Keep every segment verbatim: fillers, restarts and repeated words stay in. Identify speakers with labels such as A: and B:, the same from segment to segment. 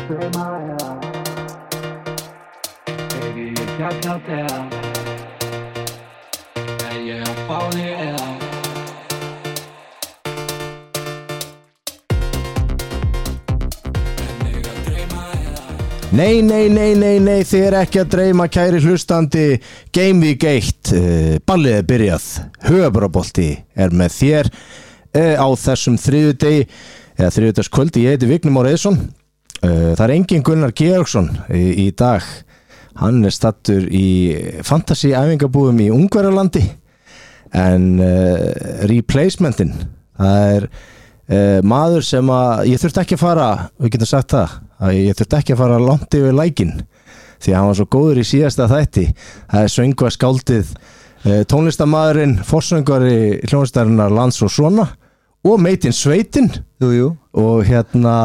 A: Nei, nei, nei, nei, nei, þið er ekki að dreyma kæri hlustandi. Game Week eitt, uh, ballið er byrjað. Höfuðborgarbolti er með þér uh, á þessum þriðjudegi, eða þriðjudagskvöldi. Ég heiti Vignir Már Eiðsson. Uh, það er engin Gunnar Georgsson í, í dag. Hann er stattur í fantasy-æfingabúðum í Ungverjalandi. En uh, replacementin, það er uh, maður sem að, ég þurfti ekki að fara, við getum sagt það, að ég þurfti ekki að fara langt yfir lækin því að hann var svo góður í síðasta þætti. Það er söngva skáldið tónlistarmaðurinn, forsöngvari hljónlistarinnar Lands og Svona og meitinn Sveitin
B: jú, jú.
A: Og hérna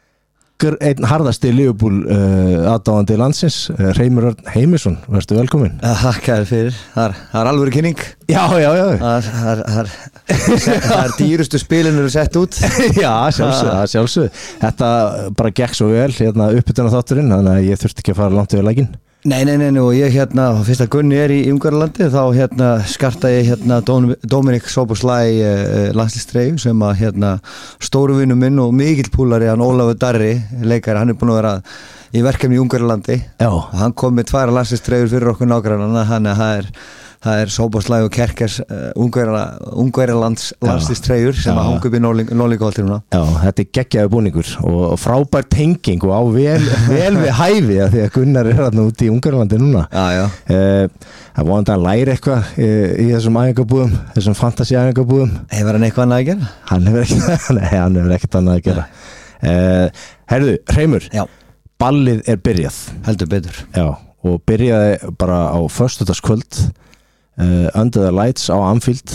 A: einn harðasti Liverpool uh, aðdáandi landsins, uh, Reimur Örn Heimisson, verðstu velkomin.
B: Takk fyrir, það er, það er alvöru kynning.
A: Já, já, já.
B: Það er, það er, það er dýrustu spilin eru sett út.
A: Já, sjálfsög, sjálfsög. Þetta bara gekk svo vel, hérna uppbytuna þátturinn, þannig að ég þurfti ekki að fara langt yfir lækin.
B: Nei, nei, nei, og ég hérna, fyrst að Gunni er í Ungverjalandi, þá hérna skarta ég hérna Dominik Szoboszlai uh, landsliststreyju sem að hérna stóru vinur minn og mikill púlari, hann Ólafur Darri, leikari, hann er búinn að vera í verkefni í Ungverjalandi. Já. Hann kom með tvær landsliststreyjur fyrir okkur nágrannana, hann er, það er það er Szoboszlai og Kerkers uh, Ungverjalands landsliststreyjur sem að hanga upp í Norðlingaholtinu.
A: Já, þetta er geggjaður búningur og frábær tenging og á vel, vel við hæfi að því að Gunnar er þarna úti í Ungverjalandi núna.
B: Já, já.
A: Uh, það vonandi að læra eitthvað í, í þessum æfingabúðum, þessum fantasy-æfingabúðum.
B: Hefur hann eitthvað annað að gera?
A: Hann hefur ekkert, nei, hann hefur ekkert annað að gera. Uh, Herðu, Hreimur, já. Ballið er byrjað.
B: Heldur betur.
A: Já, og byrjaði bara á föstudagskvöld. Uh, Under the Lights á Anfield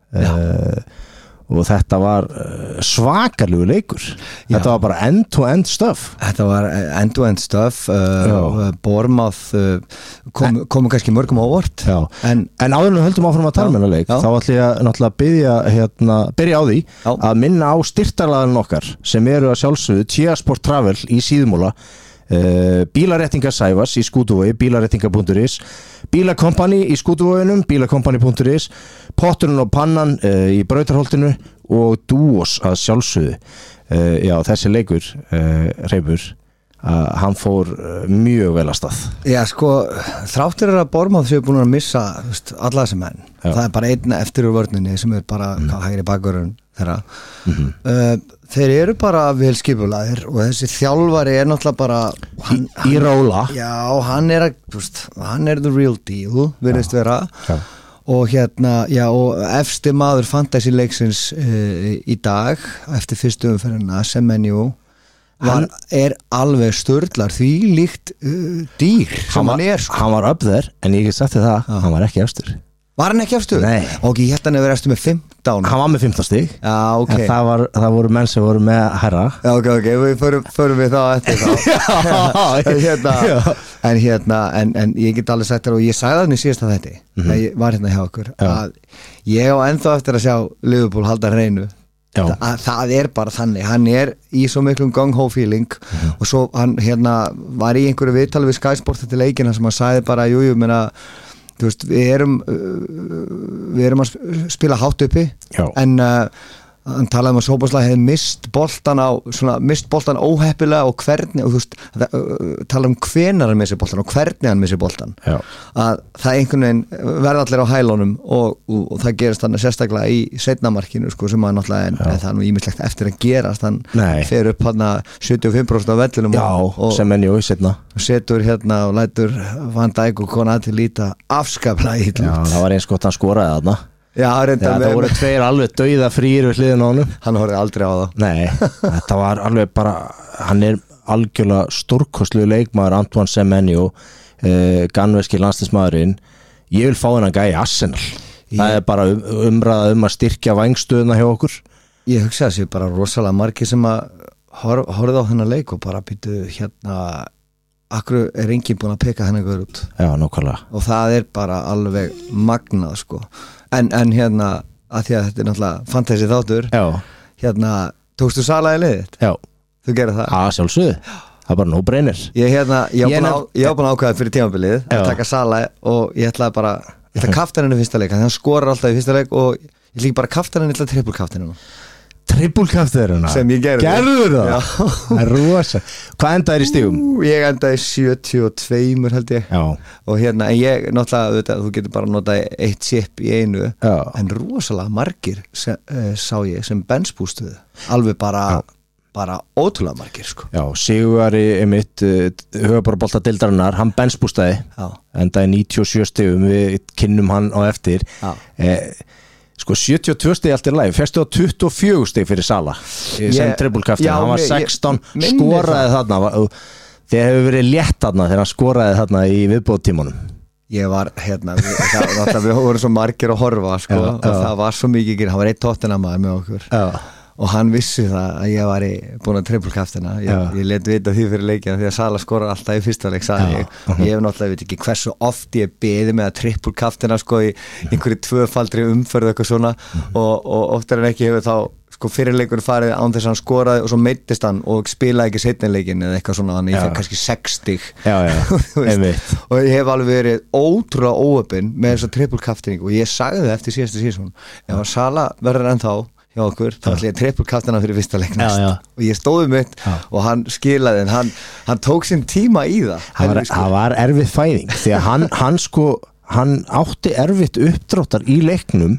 A: uh, og þetta var uh, svakalugur leikur. Já. Þetta var bara end-to-end stuff.
B: Þetta var end-to-end stuff uh, Bournemouth uh, kom, komu kannski mörgum ávart
A: en, en áður en við höldum áfram að tala með leik þá ætlum ég að náttúrulega byrja, hérna, byrja á því já. Að minna á styrktarlaðin okkar sem eru að sjálfsögðu Tjeasport Travel í Síðumúla, Uh, bílaréttingar Sævas í Skútuvogi, bílaréttingar punktur is, Bílakompani í Skútuvoginum, bílakompani punktur is, Potturinn og pannan uh, í Brautarholtinu og Dúos að sjálfsögðu. Uh, já, þessi leikur, uh, Reimur, uh, hann fór uh, mjög vel að stað.
B: Já, sko, þráttir er að Bournemouth séu búin að missa veist, alla þessi menn. Já. Það er bara einn eftir úr vörninni sem er bara mm. hægri bakvörðun þeirra. Mm-hmm. Uh, þeir eru bara vel skipulaðir og þessi þjálfari er náttúrulega bara hann,
A: í, í róla.
B: Já, hann er að, veist, hann er the real deal, virðist vera. Já. Og hérna, já, og efsti maður fantasy leiksins uh, í dag eftir fyrstu umferðina Semenyo hann er alveg sturlar því líkt uh, dýr sem hann, hann er sko.
A: Hann var upp þér en ég hef sagt þér það, já. Hann var ekki efstur.
B: Var hann ekki efstur?
A: Nei.
B: Ok, ég held hann hefur efstur með fimmtán.
A: Hann var með fimmtán stig.
B: Já, ok.
A: En það, var, það voru menn sem voru með herra.
B: Já, ok, ok, við förum, förum við þá eftir þá. en hérna, en hérna, en, en ég get alveg sagt þér og ég sagði það í síðasta þætti, mm-hmm. að ég var hérna hjá okkur, já. Að ég á ennþá eftir að sjá Liverpool halda hreinu. Það, það er bara þannig, hann er í svo miklum gung-ho feeling mm-hmm. og svo hann hérna var í einhverju viðtali við Sky Sport til leikina sem hann sagði bara, jú, jú, menna þú veist, við erum við erum að spila hátt uppi já. En uh, hann talaði um að Szoboszlai hefði mist boltan á svona, mist boltan óheppilega og hvernig og þú veist, það, uh, tala um hvenar hann missi boltan og hvernig hann missi boltan já. Að það einhvern veginn verða allir á hælunum og, og, og það gerist hann sérstaklega í seinna markinu sko, sem að náttúrulega en, en það er nú ímislegt eftir að gerast hann Nei. Fer upp hann sjötíu og fimm prósent af vellinum
A: já,
B: og, og
A: sem enn jú setna
B: setur hérna og lætur Van Dijk og Konati líta afskaplega illa
A: já, það var eins gott hann skoraði þarna.
B: Já, reynda
A: það voru tveir alveg dauða frýr við hliðin á honum.
B: Hann horfði aldrei á það.
A: Nei, þetta var alveg bara hann er algjörlega stórkostlegur leikmaður Antoine Semenyo eh, ganverski landsliðsmaðurinn. Ég vil fá hennan gæi í Arsenal. Ég... Það er bara um, umræða um að styrkja vængstöðuna hjá okkur.
B: Ég hugsa þessi bara rosalega margir sem að hor, horfði á hennar leik og bara býtu hérna akkur er enginn búin að peka hennar guður út.
A: Já, nákvæmlega.
B: Og það er bara alveg magnað sko. En, en hérna, að því að þetta er náttúrulega fantasy þáttur, já. Hérna, tókstu Sala í liðið?
A: Já.
B: Þú gerir það?
A: Já, sjálfsögðu. það er bara no-brainer.
B: Ég hérna, ég
A: Ég
B: var
A: nef-
B: búin að ákveða fyrir tímabilið
A: Já.
B: að taka Sala og ég ætlaði bara ég ætla að kafta henni í fyrsta leik, þannig að hann skorar alltaf í fyrsta leik og ég ætla ekki bara að kafta henni, ég ætla að triple kafta henni
A: Trippulkafturina
B: sem ég gerði.
A: Gerður það?
B: Já.
A: Það er rosa. Hvað endaðir í stígum?
B: Ú, Ég endaði sjötíu og tvö held ég
A: Já,
B: og hérna, en ég náttúrulega veit, þú getur bara notað eitt chip í einu
A: já,
B: en rosalega margir sem, uh, sá ég sem benchboostuðu alveg bara, bara ótrúlega margir sko.
A: já, Sigurari einmitt, uh, höfuborbolta deildarinnar, hann benchbústaði,
B: Já,
A: endaði níutíu og sjö stigum, við kynnum hann á eftir.
B: já
A: Eh, sko sjötíu og tvö stig allt er læg, fyrstu á tuttugu og fjögur stig fyrir Sala sem
B: Ég-
A: trippulkaftin,
B: já,
A: hann var
B: ég-
A: sextán,
B: ég minni
A: skoraði þarna og þeir hefur verið létt þarna þegar hann skoraði þarna í viðbóðtímanum.
B: Ég var hérna, við, það, það, við vorum svo margir að horfa sko,
A: Já,
B: og
A: já.
B: það var svo mikið grín, hann var eitt tóttinamaður með okkur
A: Já,
B: og hann vissi það að ég var búin að trippulkaftina ég,
A: Já.
B: ég let vita því fyrir leikina því að Sala skorar alltaf í fyrsta leik sagði
A: Já.
B: ég, og ég hef náttúrulega veit ekki hversu oft ég beði með að trippulkaftina sko í einhverju tvöfaldri umferð eitthvað svona og, og oftar en ekki hefur þá sko fyrirleikur farið án þess að hann skoraði og svo meittist hann og spilaði ekki seinnileikin eða eitthvað svona, þannig ég
A: Já.
B: fekk kannski sextíg
A: já, já,
B: Þú veist.
A: einmitt.
B: og ég hef alveg verið ótrúlega óöpinn með þessa trippulkaftinning og ég sagði það eftir síðasta sísón ef að Sala verður ennþá hjá okkur þá ætla ég trippulkaftina fyrir fyrsta leik næst
A: Já, já.
B: og ég stóði mitt
A: Já.
B: og hann skilaði en hann, hann tók sinn tíma í það
A: Það var,
B: Helvi, sko.
A: það var erfið fæðing því að hann, hann sko hann átti erfitt uppdráttar í leiknum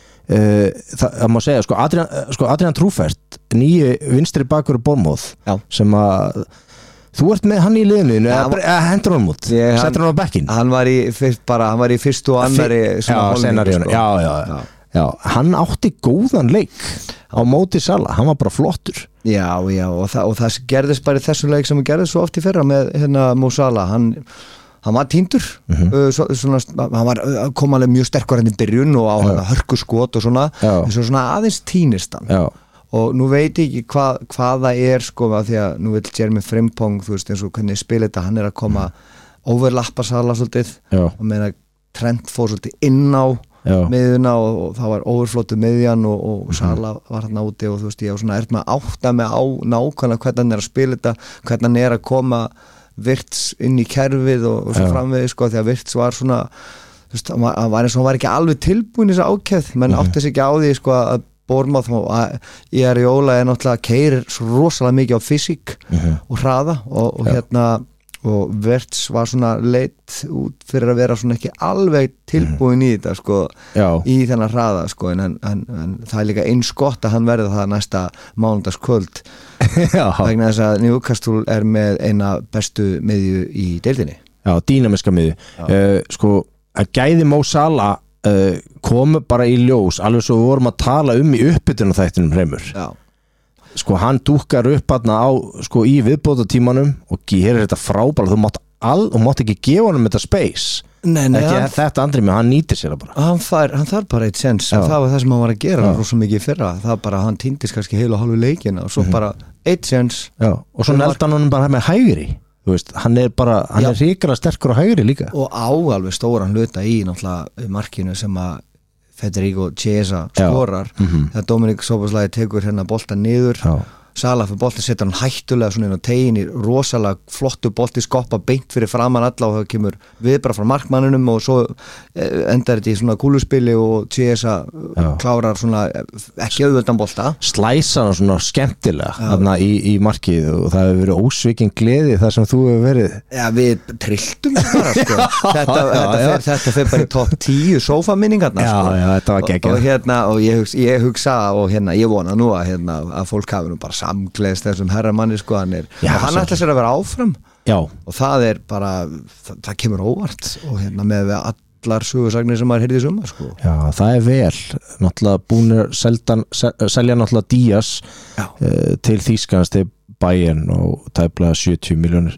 A: uh, það, það má segja sko Adrian, sko, Adrian Trúfert nýju vinstri bakur í Bournemouth
B: Já.
A: sem að þú ert með hann í liðinu
B: Já,
A: eða, eða hendur hann út,
B: Ég- hann-
A: setur hann á bekkinn
B: hann var í fyrst bara, hann var í fyrstu og annari
A: já,
B: svona hálfleik,
A: senaríunum,
B: sko.
A: já, já, já. Já, hann átti góðan leik á móti Sala, hann var bara flottur.
B: Já, já, og, þa og það gerðist bara í þessu leik sem gerðist svo oft í fyrra með hérna Mo Salah, hann, hann var týndur, mm -hmm. uh, svo, svona, hann var uh, kom alveg mjög sterkur henni í byrjun og á hann hörku skot og svona,
A: Já.
B: en svo svona aðeins týnist hann.
A: Já,
B: Og nú veit ég ekki hvað, hvað það er sko, að því að nú vil Jeremy Frimpong, þú veist eins og hvernig spila þetta, hann er að koma overlappa Salah svolítið
A: já,
B: og meina Trent fór svolítið inn á
A: já,
B: miðuna og, og það var overflótu miðjan og, og Sala var hann úti og þú veist ég var svona ert með að átta með á nákvæmlega hvernig hann er að spila þetta, hvernig hann er að koma Virts inn í kerfið og, og svo
A: Já.
B: framvegis sko því að Virts var svona þú veist, hann var, hann var eins og hann var ekki alveg tilbúin í þessu ákveð, menn átti sig ekki á því sko að Bournemouth og ég er í óla er náttúrulega keirir svo rosalega mikið á fysík
A: Mhm.
B: og hraða og, og hérna og Virts var svona leitt út fyrir að vera svona ekki alveg tilbúin í þetta sko
A: já,
B: í þennan hraða sko en, en, en, en það er líka eins gott að hann verði það næsta mánudagskvöld
A: já,
B: vegna þess að Newcastle er með eina bestu miðju í deildinni.
A: já, dýnamiska miðu. Uh, sko, að gæði Mo Salah uh, komu bara í ljós, alveg svo við vorum að tala um í uppbytunum þættinum Hreimur.
B: Já.
A: Sko, hann dúkkar upp hann á, sko, í viðbótatímanum og gerir þetta frábæla, þú mátt, all, þú mátt ekki gefa honum þetta space.
B: Nei, nei,
A: Ekki
B: hann,
A: þetta andri með, hann nýtir sér það bara.
B: hann, fær, hann þarf bara eitt sens
A: Já.
B: og það var það sem hann var að gera
A: Já.
B: rosa mikið í fyrra, það bara hann týndist kannski heil og hálfu leikina og svo bara eitt sens.
A: Já, og svo
B: Það var-
A: neldi hann honum bara með hægri. Þú veist, hann er bara, hann
B: Já.
A: er ríkala sterkur á hægri líka.
B: Og á alveg stóran hluta í náttúrulega markinu sem að Federico Chiesa
A: Já.
B: skorar
A: Mhm.
B: þegar Dominik Szoboszlai tekur hérna boltan niður
A: Já,
B: Salah fyrir boltan setur hann hættulega svona inn á tegin í rosalega flottu bolti skoppa beint fyrir framan alla og það kemur viðbara frá markmanninum og svo eh, endar þetta í svona kúluspili og Chiesa
A: Já.
B: klárar svona eh, ekki auðvöldan bolta
A: slæsa hann svona skemmtilega þarna í, í markið og það hefur verið ósvikin gleði þar sem þú hefur verið.
B: Já, við trilltum bara sko. þetta,
A: Já,
B: þetta,
A: já.
B: fer, þetta fer bara í topp tíu sófaminningarnar
A: Já,
B: sko.
A: já, þetta var
B: og,
A: geggjað.
B: og hérna og ég hugsa, ég hugsa og hérna ég vona nú að, hérna, að fólk hafi nú bara samgleðst þessum herramanni sko, hann er,
A: Já,
B: og hann
A: svo-
B: ætla sér að vera áfram
A: Já,
B: og það er bara, það, það kemur óvart og hérna með við allar sögursagnir sem maður heyrði í sumar sko.
A: já, það er vel. Náttúrulega búnir seldan, sel, selja náttúrulega Díaz
B: Já.
A: uh, til Þýskans til Bayern og tæplega sjötíu miljónir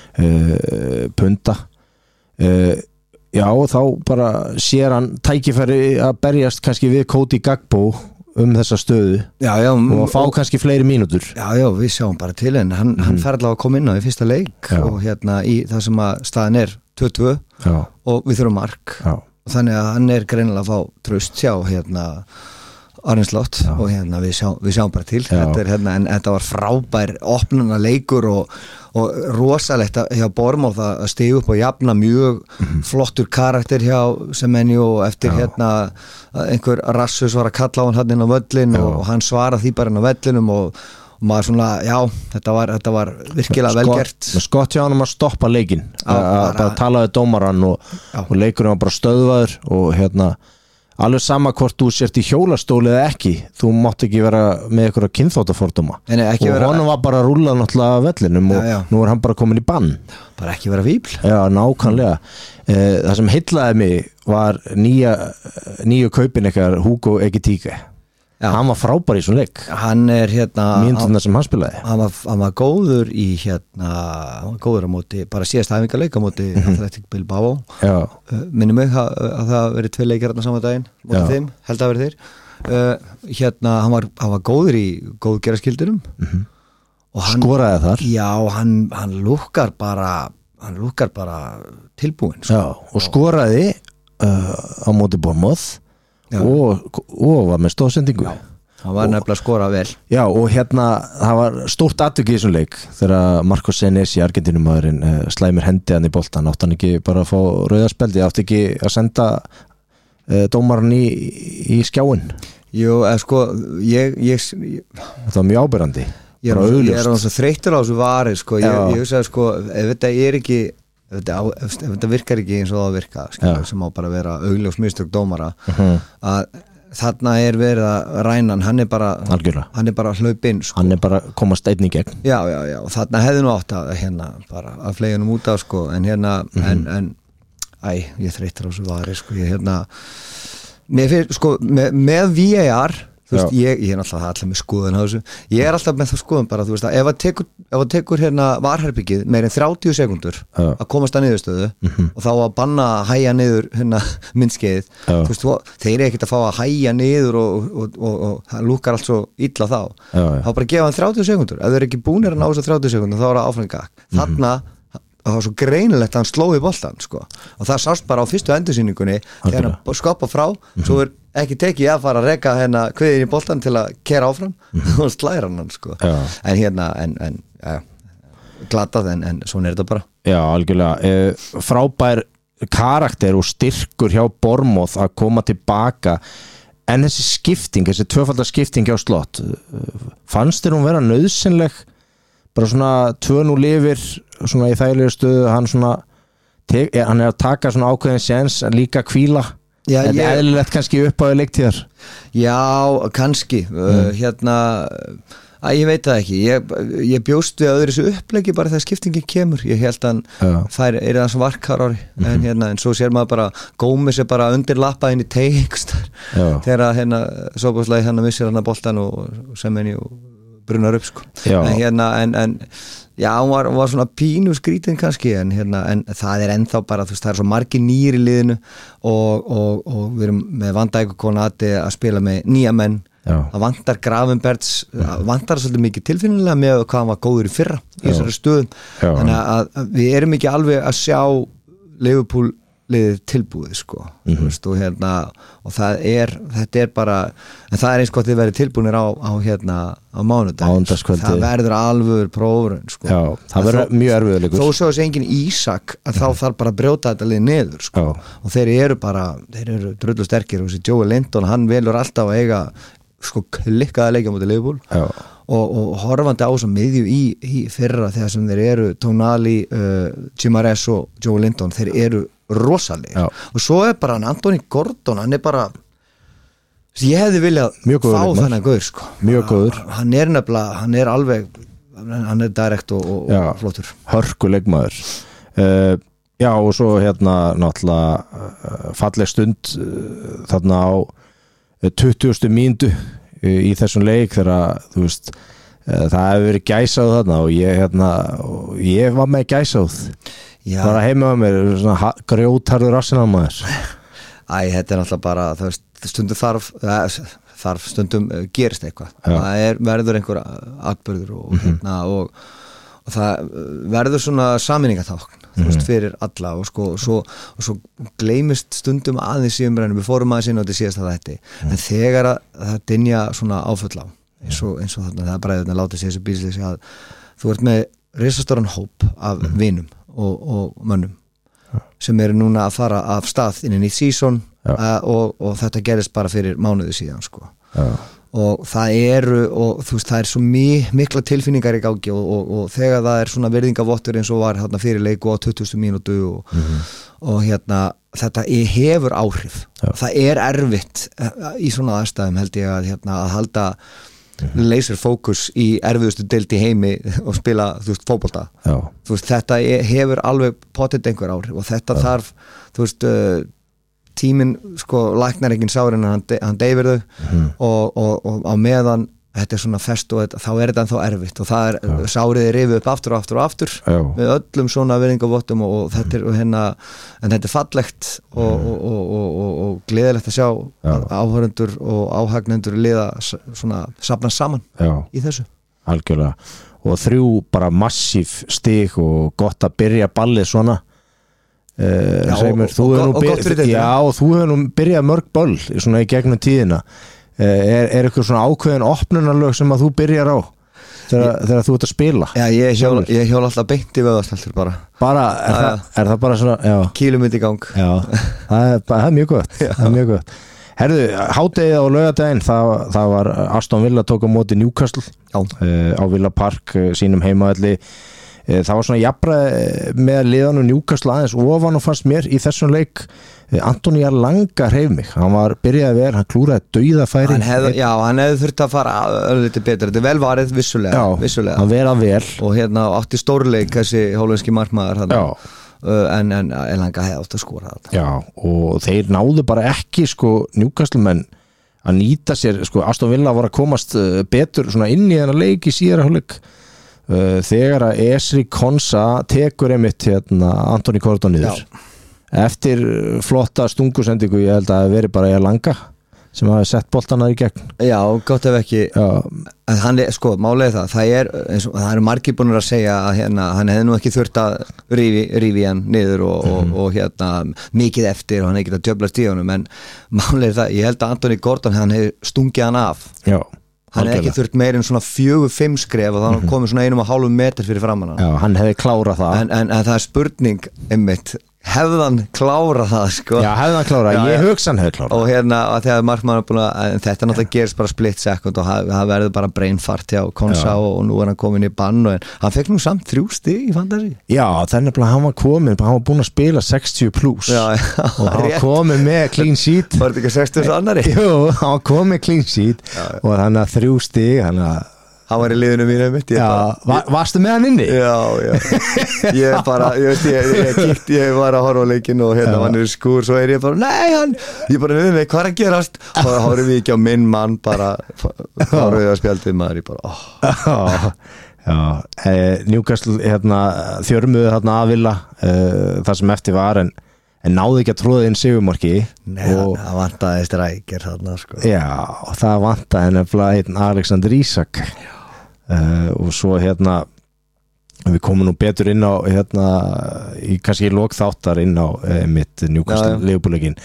A: uh, punta. Uh, já, þá bara sér hann tækifæri að berjast kannski við Cody Gagbo um þessa stöðu
B: já, já,
A: og að fá kannski fleiri mínútur.
B: já, já, við sjáum bara til henni hann, hann fer allavega að koma inn á í fyrsta leik
A: Já.
B: og hérna í það sem að staðan er tvö tvö
A: Já,
B: og við þurfum mark
A: já,
B: og þannig að hann er greinilega að fá tröst hjá hérna Arnslott og hérna við, sjá, við sjáum bara til þetta er, hérna, en þetta var frábær opnuna leikur og, og rosalegt hjá Bournemouth að stiga upp og jafna mjög mm-hmm. flottur karakter hjá Semenyo og eftir já. Hérna einhver Rassus var að kalla á hann hann inn á völlin og, og hann svara því bara inn á vellinum og, og maður svona, já, þetta var, þetta var virkilega vel gert
A: Skott hjá hann um að stoppa leikin að bara tala við dómarann og, og leikurinn var bara stöðvaður og hérna alveg sama hvort þú sért í hjólastóli eða ekki, þú mátt ekki vera með einhverja kynþáttafordóma og vera... honum var bara að rúlla náttúrulega vellinum og já, já. Nú er hann bara komin í bann
B: bara ekki vera fíbl
A: já, nákvæmlega mm. það sem heillaði mig var nýja nýju kaupin eitthvað Hugo Ekitike hann var frábær í svona leik
B: hann er hérna
A: mínúturnar sem hann spilaði
B: hann var, hann var góður í hérna hann var góður á móti, bara síðast æfingarleik á móti mm-hmm. Athletic Bilbao uh, minnum mig að, að það verið tvei leikir hérna saman daginn, móti þeim, held að verið þeir uh, hérna, hann var, hann var góður í góðgeraskildunum mm-hmm. og hann
A: skoraði þar
B: já, hann, hann lukkar bara hann lukkar bara tilbúin
A: sko. já, og skoraði uh, á móti Bournemouth Og, og var með stóðsendingu
B: hann var nefnilega að skora vel
A: já og hérna það var stórt atvik í þessum leik þegar Marcos Senesi Argentínumæðurinn uh, slæmir hendi hann í boltan átti hann ekki bara að fá rauðarspeldi átti ekki að senda uh, dómaran í, í skjáin
B: jú, eða sko ég, ég, ég
A: það var mjög ábyrrandi
B: ég er, ég er svo þreyttur á þessu vari sko. ég, ég hugsaði sko ef þetta er ekki ef þetta, ef þetta virkar ekki eins og það virka skilur, sem á bara að vera augljós mistök dómara uh-huh. að þarna er verið að rænan hann er bara, hann er bara hlaupinn sko.
A: hann er bara komast einn í gegn
B: já, já, já, og þarna hefði nú átt að hérna bara að fleigja nú út af sko en hérna, uh-huh. en, en æ, ég þreyttur á þessu vari sko, ég hérna með, fyrir, sko, með, með V A R þú veist, ég, ég er náttúrulega allir með skoðun á þessu ég er alltaf með það skoðun bara, þú veist að ef að tekur, ef að tekur hérna varherbyggið meir en þrjátíu sekundur Já. Að komast að niðurstöðu mm-hmm. og þá að banna að hæja niður hérna myndskeiðið, þú veist, þeir eru ekkert að fá að hæja niður og, og, og, og, og það lúkar allt svo illa þá Já, þá bara gefa hann þrjátíu sekundur, ef þeir eru ekki búnir að ná þessu þrjátíu sekundur þá er það áframgak mm-hmm. þarna það var svo greinilegt að hann slói boltan sko. og það sást bara á fyrstu endursýningunni þegar hann skoppa frá mm-hmm. svo er ekki tekið að fara að reka hérna kviðin í boltan til að kera áfram mm-hmm. og slæra hann sko. en hérna en, en, ja, glatað en, en svona er þetta bara
A: Já, algjörlega eh, frábær karakter og styrkur hjá Bournemouth að koma tilbaka en þessi skipting, þessi tvöfaldar skipting hjá Slott fannst þér hún vera nauðsynleg bara svona tvö núll yfir svona í þægilegri stöðu hann svona tek, hann er að taka svona ákveðin séns en líka hvíla Já, en ég... eðlilegt kannski upp á leiktíðar
B: Já, kannski mm. uh, hérna að ég veit það ekki ég, ég bjóst við öðru þessu upplegi bara þegar skiptingin kemur ég held að ja. Það er það sem varkar ári mm-hmm. en, hérna, en svo sér maður bara Gómez er bara undir lappa inn í teikst þegar hérna Sóboslæði hann missir hann að boltan og, og sem henni og brunar upp sko en hérna en, en já, hún var, hún var svona pínu skrítin kannski en hérna, en það er ennþá bara þú veist, það er svo margir nýr í liðinu og, og, og við erum með Van Dijk og Konati að spila með nýja menn já. Það vantar Gravenberts það vantar svolítið mikið tilfinnilega með hvað hann var góður í fyrra í þessari stöðum já. Þannig að, að við erum ekki alveg að sjá Liverpool liðið tilbúið sko mm-hmm. veist, og hérna og það er, þetta er bara en það er eins gott þið verið tilbúinir á, á hérna á mánudag, það verður alveg prófurinn sko
A: Já, það verður mjög erfiðleikur
B: þó svo þessi engin Ísak að þá þarf bara að brjóta þetta lið niður sko Já. Og þeir eru bara, þeir eru drullu sterkir og þessi Joe Linton, hann velur alltaf að eiga sko klikkaða leikja mútið Liverpool Já. Og, og horfandi á svo miðju í, í fyrra þegar sem þeir eru Tonali, uh, Gimares og Joe Linton, þeir eru rosalega og svo er bara hann Anthony Gordon hann er bara ég hefði viljað fá þennan gaur sko.
A: mjög góður
B: hann er nefnilega, hann er alveg hann er direkt og, og, og flottur
A: hörkuleikmaður uh, já og svo hérna náttúrulega uh, falleg stund uh, þarna á tuttugustu mínútu uh, í þessum leik þegar þú veist uh, það hefur verið gæsað þarna og ég hérna og ég var með gæsað Já. Það var að heima á mér svona grjótarður Arsenal-maður
B: Æ, þetta er náttúrulega bara það veist, stundum þarf þarf stundum gerist eitthvað Já. Það er, verður einhver atburður og, mm-hmm. hérna, og, og það verður svona sameiningatákn þú veist, fyrir alla og sko, og svo, og svo gleymist stundum aðeins í umræðinu, við fórum aðeins inn á þetta síðast að þetta, mm. en þegar að það dynja svona áföll á eins og, eins og þarna, það er bræðurinn að láta sig þessu bísleysi að þú ert með risastóran hóp af mm. vinum og, og mönnum ja. sem eru núna að fara af stað inn í nýtt season ja. og, og þetta gerist bara fyrir mánuði síðan sko ja. og það eru og þú veist það er svo mi- mikla tilfinningar í gangi og, og, og þegar það er svona virðingavottur eins og var hérna fyrir leiku á tuttugustu mínútu og, mm-hmm. og hérna þetta hefur áhrif ja. það er erfitt í svona aðstæðum held ég að, hérna, að halda mm-hmm. laser fókus í erfiðustu deild í heimi og spila þú veist fótbolta ja. þú veist þetta hefur alveg pottet einhver áhrif og þetta ja. þarf þú veist uh, tíminn sko læknar enginn sárin hann, de, hann deyfir þau mm. og, og, og á meðan þetta er svona fest og þetta, þá er þetta ennþá erfitt og það er ja. sárið er rifið upp aftur og aftur og aftur Já. með öllum svona virðingavottum og, og þetta er hérna, en þetta er fallegt og, mm. og, og, og, og gleðilegt að sjá Já. áhörendur og áhagnendur liða svona safna saman Já. í þessu
A: algjörlega og þrjú bara massíf stig og gott að byrja ballið svona Uh,
B: já,
A: Seymur,
B: og, og, og, og gott fyrir þetta
A: já og þú hefur nú byrjað mörg böll svona í gegnum tíðina uh, er, er eitthvað svona ákveðin opnunarlög sem að þú byrjar á þegar, ég, þegar þú ert að spila
B: já ég hjól, ég hjól alltaf beint í vöðasteltur bara,
A: bara er, já, það, er það bara svona
B: kílumynd í gang
A: já, það, er, það er mjög gott það er mjög gott herðu, hádegið á laugardaginn það, það var Aston Villa tók á móti Newcastle uh, á Villa Park uh, sínum heimavelli það var svona jafnræði með liðanum Newcastle aðeins ofan og fannst mér í þessum leik Antoni Langa hreif mig, hann var byrjaði vel hann klúraði dauðafæri
B: hann hef, já, hann hefði þurft að fara öllítið betur þetta er vel varið vissulega,
A: já,
B: vissulega.
A: hann verða vel
B: og hérna átti stórleik þessi hólenski markmaður uh, en, en Langa hefði átt að skora þetta
A: já, og þeir náðu bara ekki sko Newcastle menn að nýta sér, sko Aston Villa var að komast betur svona inn í þennan leik í síðara hálfleik þegar að Esri Konsa tekur einmitt hérna Antoni Gordon niður Já. eftir flotta stungusendingu ég held að það veri bara ég Langa sem hafi sett boltana í gegn
B: Já, gott ef ekki hann, sko, málið það, það er eins og það eru margir búin að segja að hérna, hann hefði nú ekki þurft að rífi, rífi hann niður og, mm. og, og hérna mikið eftir og hann hefði getað djöflast í honum en málið það, ég held að Antoni Gordon hann hefði stungið hann af
A: Já
B: hann hefði ekki þurft meir en svona fjögur, fimm skref og þannig komið svona einum og hálfum metr fyrir framann
A: Já, hann hefði klárað það
B: en, en, en það er spurning einmitt hefðan klárað það sko
A: Já, hefðan klárað, ég hugsa hann hefði klárað
B: og hérna að þegar markmann er búin að þetta náttúrulega gerist bara split second og það verður bara brainfart hjá Konsa og, og nú er hann komin í bann og en, hann fekk nú samt þrjú stig í fantasi
A: Já, þannig að hann var komin hann var búin að spila sextíu plus
B: já, já,
A: og hann var komin með clean sheet
B: Var þetta ekki sextíu annari?
A: Jú, hann var komin með clean sheet já, já. og þannig að þrjú stig hann að
B: hann var í liðinu mínu mitt
A: Já, bara, var, varstu með hann inni?
B: Já, já Ég bara, ég veist, ég, ég kíkt ég var að horfa á leikinu og hérna hann er skúr svo er ég bara, nei hann ég bara, við með, hvað er að gerast? Og það horfum við ekki á minn mann bara horfum við að spjaldið maður ég bara, oh.
A: Já, eh, Newcastle hérna, þjörmuðu þarna að Villa eh, það sem eftir var en en náðu ekki að tróða inn sigurmarki
B: Nei, og það vantaði strækir þarna sko
A: Já, og það vantaði nefnilega einn Alexander Isak uh, og svo hérna við komum nú betur inn á hérna, í kannski lok þáttar inn á uh, mitt Newcastle Liverpool-leikin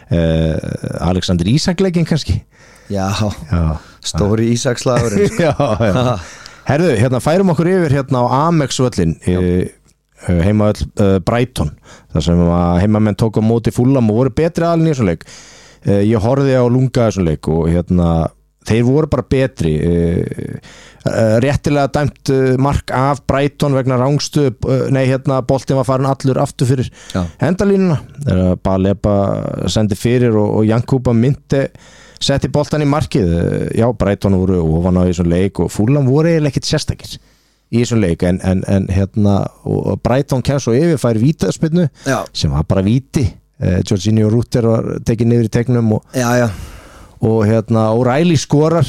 A: uh, Alexander Isak-leikin kannski
B: Já, já. Stóri Isak-slagurinn sko.
A: Já, já Herðu, hérna færum okkur yfir hérna á Amex-völlin í heima öll uh, Brighton þar sem heimamenn tók á móti Fulham og voru betri aðalinn í þessum leik uh, ég horfði á lunga þessum leik og hérna þeir voru bara betri uh, uh, réttilega dæmt uh, mark af Brighton vegna rangstu uh, nei hérna boltinn var farin allur aftur fyrir endalínuna uh, Baleba sendi fyrir og, og Jankuba myndi setti boltan í markið uh, já Brighton voru ofan á þessum leik og Fulham voru eiginlega ekkert sérstakir í þessum leik en, en, en hérna og Brighton kemst svo yfir fær vítaspyrnu sem var bara víti eh, Jorginho Rutter var tekið niður í tegnum og,
B: já, já.
A: og hérna O'Reilly skorar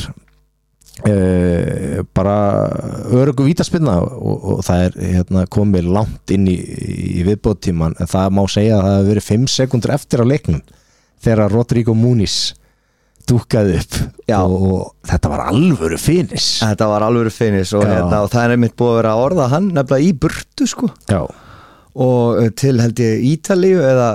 A: eh, bara öruggu vítaspyrna og, og það er hérna, komið langt inn í, í viðbóttíman en það má segja að það hefur verið fimm sekundur eftir á leiknum þegar Rodrigo Muniz dúkkaði upp og, og þetta var alvöru finis
B: þetta var alvöru finis og, hérna, og það er einmitt búið að vera að orða hann nefnilega í burtu sko
A: Já.
B: og til held ég Ítalíu eða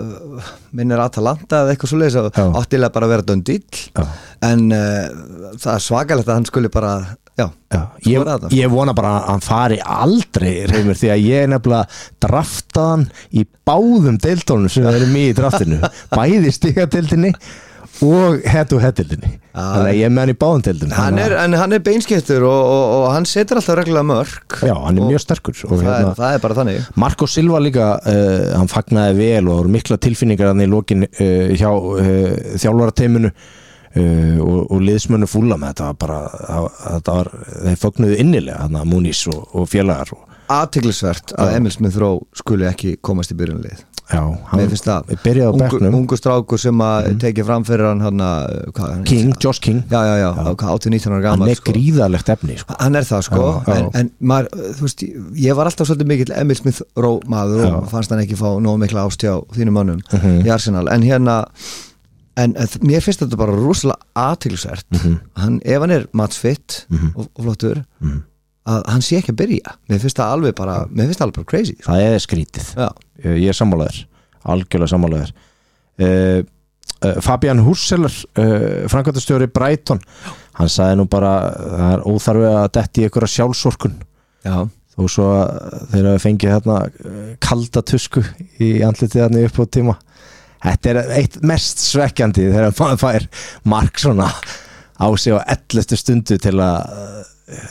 B: minnir Atalanta eða eitthvað svoleiðis og áttilega bara að vera döndill en uh, það er svakalegt að hann skuli bara já,
A: já. Ég, ég vona bara að hann fari aldrei Reymur því að ég nefnilega draftaði hann í báðum deildónum sem það erum í draftinu bæði stigadeildinni og head-to-head-deildinni þannig að ég er með hann í báðum deildum
B: hann er, en hann er beinskiptur og, og, og hann setur alltaf reglulega mörk
A: já, hann er mjög sterkur og
B: það,
A: hérna,
B: er, það er bara þannig
A: Marco Silva líka, uh, hann fagnaði vel og það voru mikla tilfinningar hann í lokin uh, hjá uh, þjálfarateiminu uh, og, og liðsmönnu fúla með þetta var bara, þetta var þeir fagnuðu innilega, hann að Múnis og, og félagar og
B: athyglisvert að Emil Smith Rowe skuli ekki komast í byrjunlið
A: já, hann
B: byrjaði á bekknum ungu strákur sem að mm. tekið fram fyrir hann hann að
A: King, Josh King
B: já, já, já, já. átján nítján ára gamall
A: hann er sko. gríðalegt efni sko.
B: hann er það sko já, já. En, en maður, þú veist, ég var alltaf svolítið mikill Emil Smith Rowe maður já. og fannst hann ekki fá nóg mikla ástjá þínum mönnum mm -hmm. í Arsenal en hérna en, en mér finnst þetta bara rosalega athyglisvert mm -hmm. hann, ef hann er matchfit mm -hmm. og, og flottur mm -hmm. að hann sé ekki að byrja mér finnst það alveg bara, mér finnst það alveg bara crazy sko.
A: það er skrítið já. ég er sammálaður, algjörlega sammálaður uh, uh, Fabian Husseler uh, framkvæmdastjóri Brighton hann sagði nú bara það er óþarfi að detti ykkur að sjálfsorkun
B: já.
A: þó svo að þeir hafa fengið hérna kalda tusku í andlitið hérna upp á tíma þetta er eitt mest svekkjandi þegar maður fær mark svona á sig á ellefu stundu til að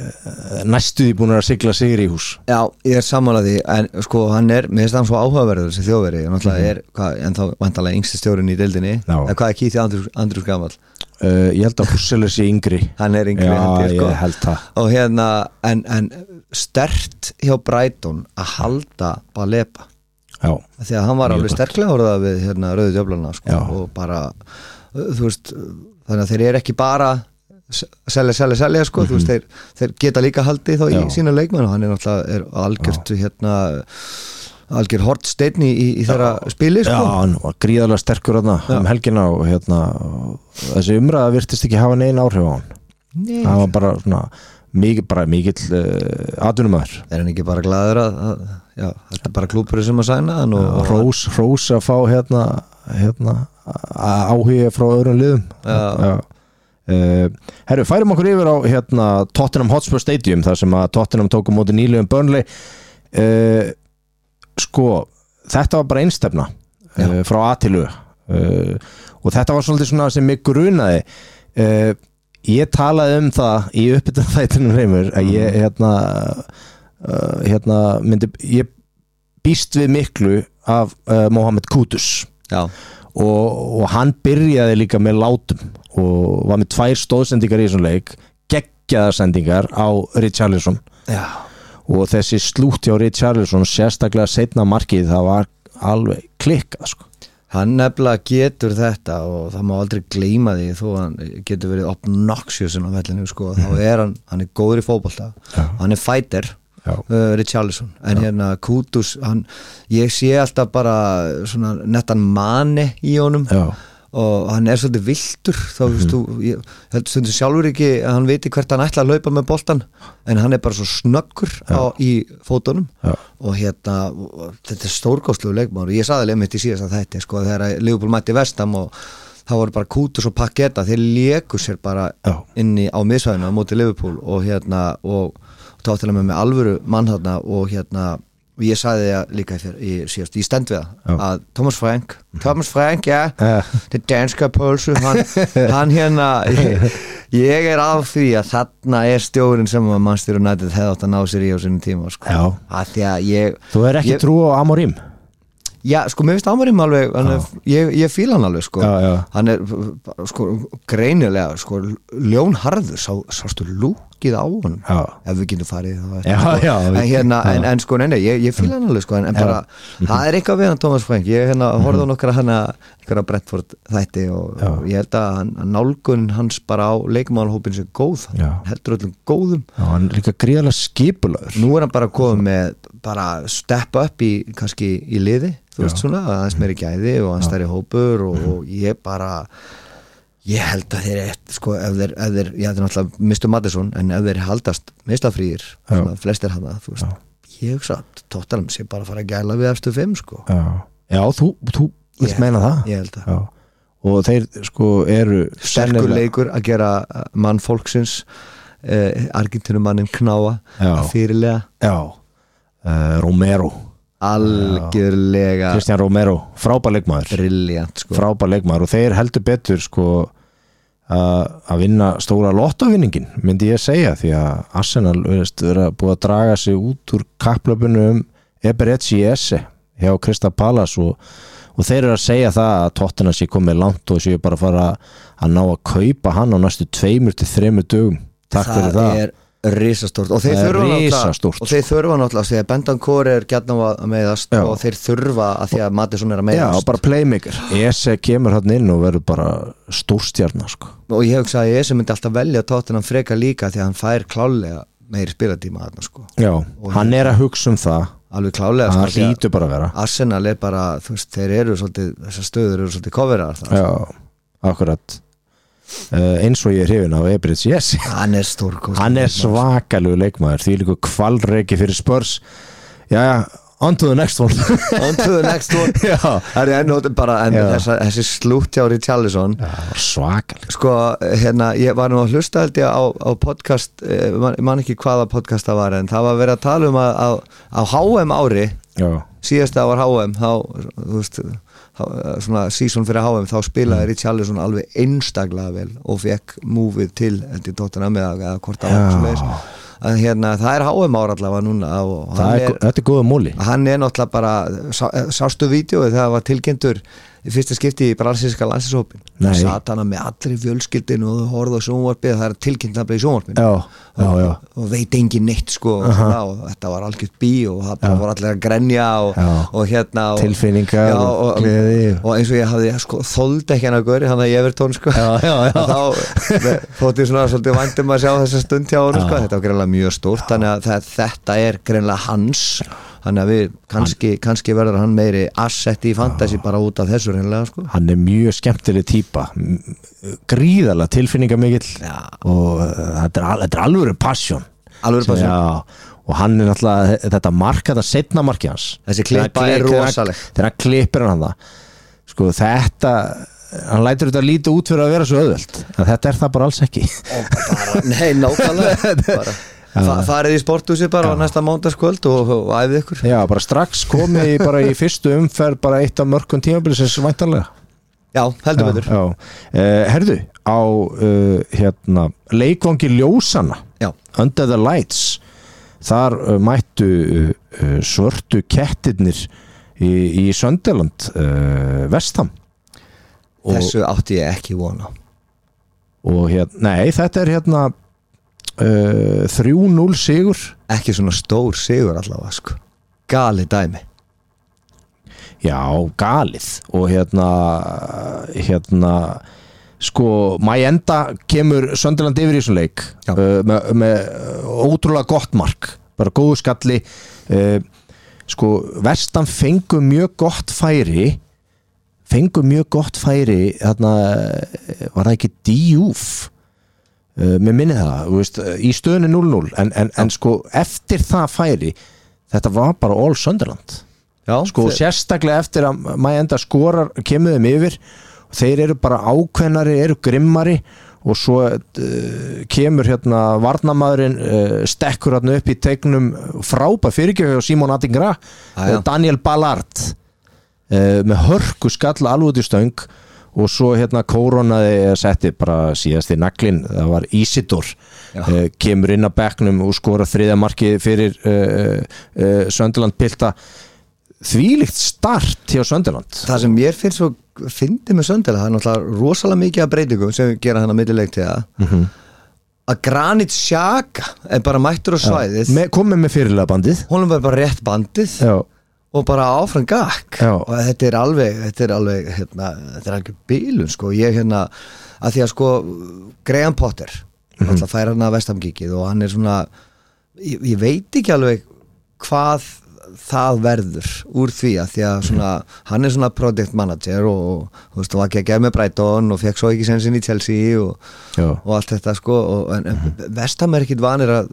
A: næstuði búin að sigla sigri í hús
B: já, ég er sammálaði en sko hann er, mér finnst hann svo áhugaverður þessi þjóðveri, hann náttúrulega er hvað, en þá vantarlega yngsti stjórinn í deildinni eða hvað er Keith Andrews, Andrews gamall
A: uh, ég held að Husseler sé yngri
B: hann er yngri
A: já,
B: hendi, sko.
A: ég held það
B: og hérna, en, en stert hjá Brighton að halda Baleba
A: já,
B: því að hann var alveg sterklega orðað við hérna rauðu djöflana sko, og bara, þú veist þannig að þeir eru ekki bara selja, selja, selja sko, mm-hmm. þú veist, þeir, þeir geta líka haldið þá í já. sína leikmenn og hann er náttúrulega er algjört já. hérna algjör hortsteinn í, í, í þeirra spili sko.
A: Já, hann var gríðarlega sterkur hérna, um helgina og hérna þessi umræða virtist ekki hafa neina áhrif á hann Nei. það var bara svona mikið, bara mikill uh, atvinnumæður
B: er hann ekki bara glaður að, að já, þetta er bara klúpurinn sem að sæna hann og,
A: og hrós, hrós að fá hérna hérna áhuga frá öðrum liðum
B: já,
A: já Uh, herru, færum okkur yfir á hérna, Tottenham Hotspur Stadium þar sem að Tottenham tóku móti nýliðum Burnley uh, sko þetta var bara einstefna uh, frá A til U uh, og þetta var svolítið svona sem mig grunaði uh, ég talaði um það í uppbytunarþættinum Reymur að ég hérna, uh, hérna myndi, ég býst við miklu af uh, Mohamed Kudus
B: já
A: Og, og hann byrjaði líka með látum og var með tvær stóðsendingar í þessum leik geggjaðar sendingar á Richarlison
B: Já.
A: og þessi slútt hjá Richarlison sérstaklega seinna markið það var alveg klikkað sko.
B: hann nefnilega getur þetta og það má aldrei gleyma því þó hann getur verið obnoxious á vellinu sko. mm. þá er hann, hann er góður í fótbolta hann er fighter Uh, Richarlison, en Já. hérna Kudus, hann, ég sé alltaf bara svona nettan mani í honum
A: Já.
B: og hann er svolítið viltur þá mm. veist þú, ég held stundu sjálfur ekki að hann viti hvert hann ætla að laupa með boltan en hann er bara svo snöggur á, í fótunum
A: Já.
B: og hérna og þetta er stórkostlegu leikmaður og ég saði alveg mitt í síðast að þetta sko, þegar Liverpool mætti Vestam og það voru bara Kudus og Paqueta, þeir léku sér bara
A: Já.
B: inni á miðsvæðinu á móti Liverpool og hérna og Tottenham með alvöru mann þarna og hérna og ég sagði það líka í, í síðast ég stend við það að Thomas Frank Thomas Frank, ja, det danska pulsu hann, hann hérna ég, ég er af því að þarna er stjórinn sem að Manchester United hefði átt að ná sér í á sínum tíma sko. að því að ég
A: Þú er ekki
B: ég,
A: trú á Amorim?
B: Já, sko, mér finnst Amorim alveg er, ég, ég fíla hann alveg sko.
A: já, já.
B: hann er sko, greinilega sko, ljónharður sá, sástu lúkið á honum
A: já.
B: ef við getum farið
A: já, já,
B: en, hérna, en, en sko, nei, nei, ég, ég fíla hann alveg sko, en, en bara, það er eitthvað við hann Thomas Frank ég hérna, horfði á nokkra hana Brentford þætti og, og ég held að hann, nálgun hans bara á leikmannhópin sem góð, heldur öllum góðum
A: já, hann er líka gríðarlega skipulaður
B: nú er hann bara komið með bara step up í, kannski í liði þú veist svona, aðeins meiri gæði og aðeins stærri hópur og, og ég bara ég held að þeir eftir sko, ef þeir, ef þeir, ég hefði náttúrulega mistu Madison en ef þeir haldast mistafrýðir, flestir hana þú veist, Ég hugsa að Tottenham sé bara að fara að gæla við eftir fimm sko.
A: Já, já þú, þú vilt
B: Ég-
A: meina það
B: Ég held að
A: Já. Og þeir sko eru
B: sterkur
A: sennilega-
B: leikur að gera mann fólksins eh, Argentínumannin Knáa
A: Já.
B: að fyrirlega
A: Já, uh, Romero
B: algjörlega
A: Kristján Romero, frábær leikmaður
B: brilliant sko.
A: frábær leikmaður og þeir heldur betur sko að að vinna stóra lottovinningin myndi ég segja því að Arsenal veist, vera búið að draga sig út úr kapplöpunum um Eberechi Esse hjá Crystal Palace og, og þeir eru að segja það að Tottenham sé komið langt og séu bara að fara að ná að kaupa hann á næstu tveimur til þremur dögum takk fyrir það
B: það er risastórt og þeir
A: Það er
B: þurfa náttúrulega
A: risastórt,
B: og þeir þurfa náttúrulega því að Bentancur er gætna að meðast
A: Já.
B: og þeir þurfa að því að Maddison er að
A: Já,
B: meðast
A: bara playmaker Esse kemur hann inn og verður bara stórstjarna sko.
B: og ég hugsa að ég sem myndi alltaf velja Tottenham freka líka því að hann fær klálega meiri spilatíma þarna sko
A: Já, hann er að hugsa um það
B: alveg klálega
A: hann
B: sko, því að
A: hlýtur bara að vera
B: Arsenal er bara, þú veist, þeir eru svolítið, þessar stöður eru svolítið coverar það
A: Já, akkurat uh, eins og ég er hrifin af Eberechi Esse
B: hann er stórkost
A: hann er svakalegu leikmaður því líka kvalreiki fyrir Spurs já, já, on to the next one
B: on to the next one
A: já,
B: það er ennóttum bara en
A: Já.
B: þessa, þessi slútt hjá Richarlison
A: svakaleg
B: sko, hérna, ég var nú að hlusta held ég á, á podcast, eh, man, man ekki hvaða podcast það var en það var verið að tala um að á, á H M ári
A: já,
B: síðast að var H M þá, þú veist þá, svona season fyrir H M þá spilaði Richarlison alveg einstaklega vel og fekk múfið til held ég Tottenham eða, eða hvort það var svo veist að hérna, það er H M ára allavega núna og
A: það
B: hann
A: er,
B: er,
A: þetta er góða múli
B: hann er náttúrulega bara sá, sástu vídeóið þegar það var tilkynntur í fyrsta skipti í brasilíska landslishópin
A: Nei.
B: sat hana með allri fjölskyldinu og þú horfðu á sjónvarpið það er tilkynnt að bli í sjónvarpinu
A: já, já, já,
B: og veit engin neitt sko og, svona, og þetta var algjört bí og það bara voru allir að grenja og,
A: Já.
B: og hérna og,
A: tilfinningar
B: já,
A: og
B: og,
A: gleði
B: og eins og ég hafði sko, þoldi ekki hann að göri hann að ég verið tón sko
A: já, já, já,
B: þá þótti ég svona svolítið vændum að sjá þessa stund hjá hann sko. Þetta var greinlega mjög stórt þannig að það, þetta er greinlega hans þannig að við kannski, kannski verður hann meiri asset í fantasy bara út af þessu reynlega sko.
A: hann er mjög skemmtileg típa gríðarlega tilfinningamikill
B: Já.
A: og uh, þetta er, al- þetta er alvöru passion
B: Alvöru passion.
A: já, og hann er náttúrulega þetta mark, þetta setna marki hans
B: Þessi klippa
A: Þegar hann
B: er
A: kli- þegar hann-
B: rosaleg.
A: þegar hann klippir hann það sko þetta hann lætur þetta lítið út fyrir að vera svo auðvelt en þetta er það bara alls ekki
B: bara, nei, nákvæmlega bara, fa farið í sporthúsi bara á næsta mánudagskvöld og, og æfið ykkur
A: já, bara strax komið í- bara í fyrstu umferð bara eitt af mörgum tímabilisins væntanlega
B: já, heldur betur
A: já. Uh, herðu, á uh, hérna, leikvangi ljósana
B: já,
A: Under the Lights þar uh, mættu uh, svörtu kettirnir í, í Sunderland uh, Vestham og,
B: þessu átti ég ekki vona
A: og hérna, nei þetta er hérna uh, þrjú núll sigur
B: ekki svona stór sigur allavega sko. gali dæmi
A: já, galið og hérna hérna sko, Majenda kemur Sunderland yfir í þessum leik
B: Já.
A: uh, með, með ótrúlega gott mark bara góðu skalli uh, sko, Vestan fengu mjög gott færi fengu mjög gott færi þarna, var það ekki Diouf uh, mér minni það, þú veist, í stöðunni núll núll en, en, en sko, eftir það færi þetta var bara all Sunderland
B: já,
A: sko,
B: þeir-
A: sérstaklega eftir að Majenda skorar, kemur þeim yfir þeir eru bara ákveðnari, eru grimmari og svo uh, kemur hérna varnamaðurinn uh, stekkur hérna upp í tegnum frábær fyrirgjöf og Simon Adingra
B: Ah, já.
A: Daniel Ballard uh, með hörku skall alveg út í stöng og svo hérna kóronaði setti bara síðast í naglin það var Isidor uh, kemur inn á bekknum og skora þriðja marki fyrir uh, uh, Sunderland pilta þvílíkt start hjá Sunderland
B: það sem mér finnst svo fyndi með Sunderland það er náttúrulega rosalega mikið af breytingum sem við gera hann að millileik til það mm -hmm. að Granit Xhaka er bara mættur á svæðið
A: Me, komið með fyrirlega bandið
B: honum var bara rétt bandið
A: já,
B: og bara áfram gakk
A: Já.
B: og þetta er alveg þetta er alveg, hérna, þetta er alveg bílun sko, ég hérna, að því að sko Graham Potter mm -hmm. alltaf fær hann að vestamgíkið og hann er svona ég, ég veit ekki alveg hvað það verður úr því að því að svona, hann er svona product manager og, og þú veist, þú var ekki að gefa með Brighton og fekk svo ekki sensin í Chelsea og, og allt þetta sko og, en, en Vestham er ekkit vanir að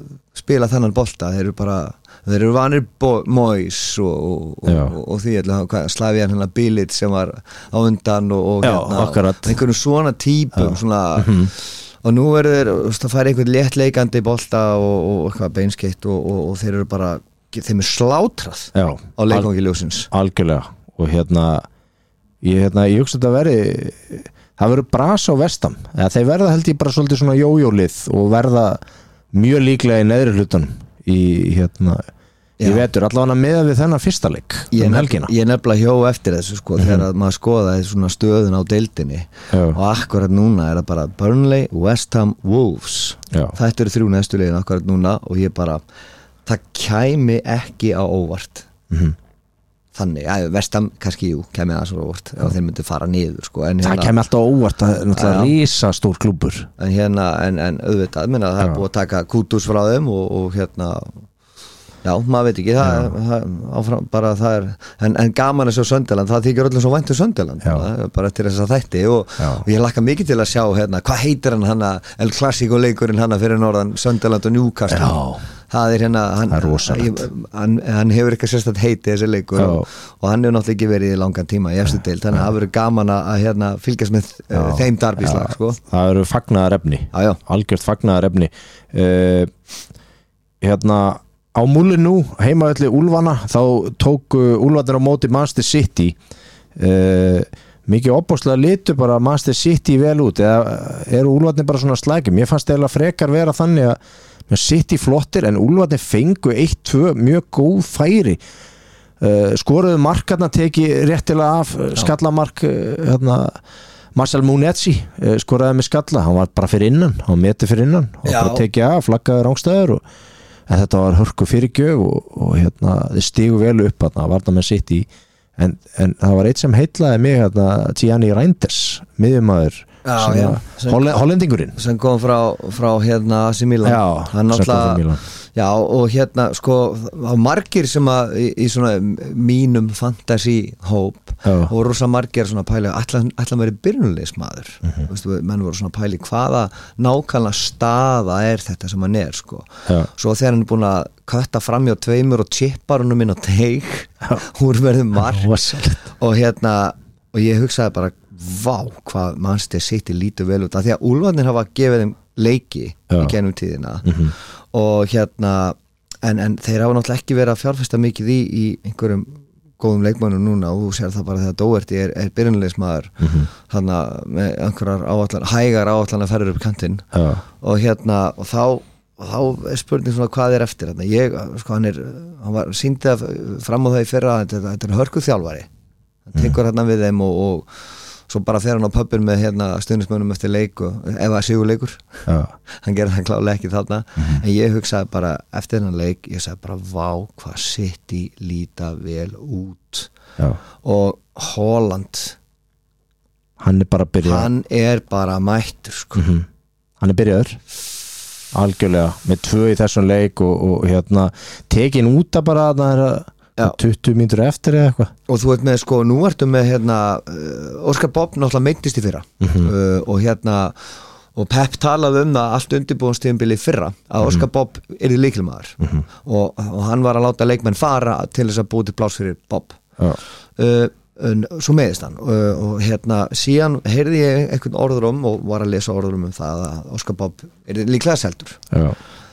B: spila þennan bolta, þeir eru bara þeir eru vanir Moyes og, og, og, og því Slavian hérna Bilic sem var á undan og, og hérna, einhvern svona típum svona, mm-hmm. og nú eru þeir það færi einhvern léttleikandi bolta og, og eitthvað beinskeitt og, og, og þeir eru bara þeim er slátrað Já, á leikvangi ljósins
A: algjörlega og hérna ég, hérna, ég hugsa þetta veri það verður bras á vestam ja, þeir verða held ég bara svolítið svona jójólið og verða mjög líklega í neðri hlutanum í hérna Já. Ég vetur allavega með við þennan fyrsta leik
B: ég,
A: um helgina.
B: Ég nefnilega hjó eftir þessu sko mm-hmm. þegar maður skoðaði svona stöðun á deildinni Já. Og akkurat núna er það bara Burnley, West Ham, Wolves Já. Þetta eru þrjú næstu liðin akkurat núna og ég bara það kæmi ekki á óvart mm-hmm. þannig, að West Ham kannski jú, kæmi það svo óvart og þeir myndi fara niður sko en
A: hérna, það kæmi alltaf óvart, það er náttúrulega rísa stór klúbbur
B: en hérna, en, en auðvitað minna, það er búið að taka kútus frá þeim og, og hérna Já, maður veit ekki, það, það, áfram, bara það er, en, en gaman að sjá Sunderland, það þykir öllum svo vænt um Sunderland, bara eftir þess að þætti og, og ég lakka mikið til að sjá, hérna, hvað heitir hann hana, El Clasico leikurinn hana fyrir norðan, Sunderland og Newcastle, Já. Það er hérna, hann,
A: er
B: hann, hann hefur eitthvað sérstætt heiti þessi leikur og, og hann hefur náttúrulega ekki verið í langan tíma í efstu deild, þannig að það verður gaman að hérna, fylgjast með Já. Þeim darbíslag, sko.
A: Það eru fagnaðarefni, algjört fagnaðarefni, uh, hérna, á Múlinu, heimavelli Úlfana þá tóku Úlfarnir á móti Manchester City uh, mikið opbóðslega litu bara Manchester City vel út eða eru Úlfarnir bara svona slækjum ég fannst eða frekar vera þannig að með City flottir en Úlfarnir fengu eitt tvö mjög góð færi uh, skoruðu markarna teki réttilega af Já. Skallamark uh, hérna Marcel Munetsi uh, skoraði með skalla hann var bara fyrir innan, hann meti fyrir innan og Já. Bara tekið af, flaggaði rángstæður og en þetta var hörku fyrirgjöf og, og hérna, þið stigu vel upp hérna, varna með sitt í en, en það var eitt sem heitlaði mig hérna, Gianni Reinders, miðjumaður hollendingurinn
B: sem kom frá, frá hérna A C Milan
A: Já,
B: hann náttúrulega Já, og hérna, sko, margir sem að í, í svona mínum fantasy-hóp og rosa margir svona pæli, ætla mér í byrjunulegismadur mm-hmm. veistu, menn voru svona pæli hvaða nákvæmlega staða er þetta sem hann er, sko Já. Svo þegar hann er búin að kötta fram hjá tveimur og chippar honum inn á teig úr verðum marg og hérna, og ég hugsaði bara vá, hvað Manchester City lítur vel út af því að Úlfarnir hafa gefið þeim leiki Já. Í gennum tíðina mm-hmm. og hérna en, en þeir hafa náttúrulega ekki verið að fjárfesta mikið í, í einhverjum góðum leikmönnum núna og þú sér það bara þegar Doherty er, er byrjunleismadur mm-hmm. þannig að með einhverjar áallan, hægar áallan að ferður upp kantinn ja. Og hérna og þá, og þá er spurning svona hvað er eftir hérna. Ég, sko hann er hann var sýndið fram á það í fyrra þetta, þetta er hörkuð þjálfari hann tekur hérna við þeim og, og svo bara fer hann á pubin með hérna stuðnismönnum eftir leik og ef það er sigurleikur ja. Hann gerði það klálega ekki þarna mm-hmm. en ég hugsaði bara eftir þennan leik ég sagði bara vá hvað City líta vel út ja. Og Haaland
A: hann er bara byrjað
B: hann er bara mættur sko.
A: mm-hmm. hann er byrjaður algjörlega með tvö í þessum leik og, og hérna tekin út að bara það er að Já. tuttugu mínútur eftir eða eitthvað
B: og þú veit með sko, nú ertu með hérna uh, Óskar Bob náttúrulega meiddist í fyrra mm-hmm. uh, og hérna og Pep talaði um það allt undirbúinstíðanbili fyrra að mm-hmm. Óskar Bob er í lykilmaður mm-hmm. og, og hann var að láta leikmenn fara til þess að búi til pláss fyrir Bob uh, uh, svo meðist hann uh, og hérna síðan heyrði ég einhvern orðurum og var að lesa orðurum um það að Óskar Bob er líklega seldur
A: Já.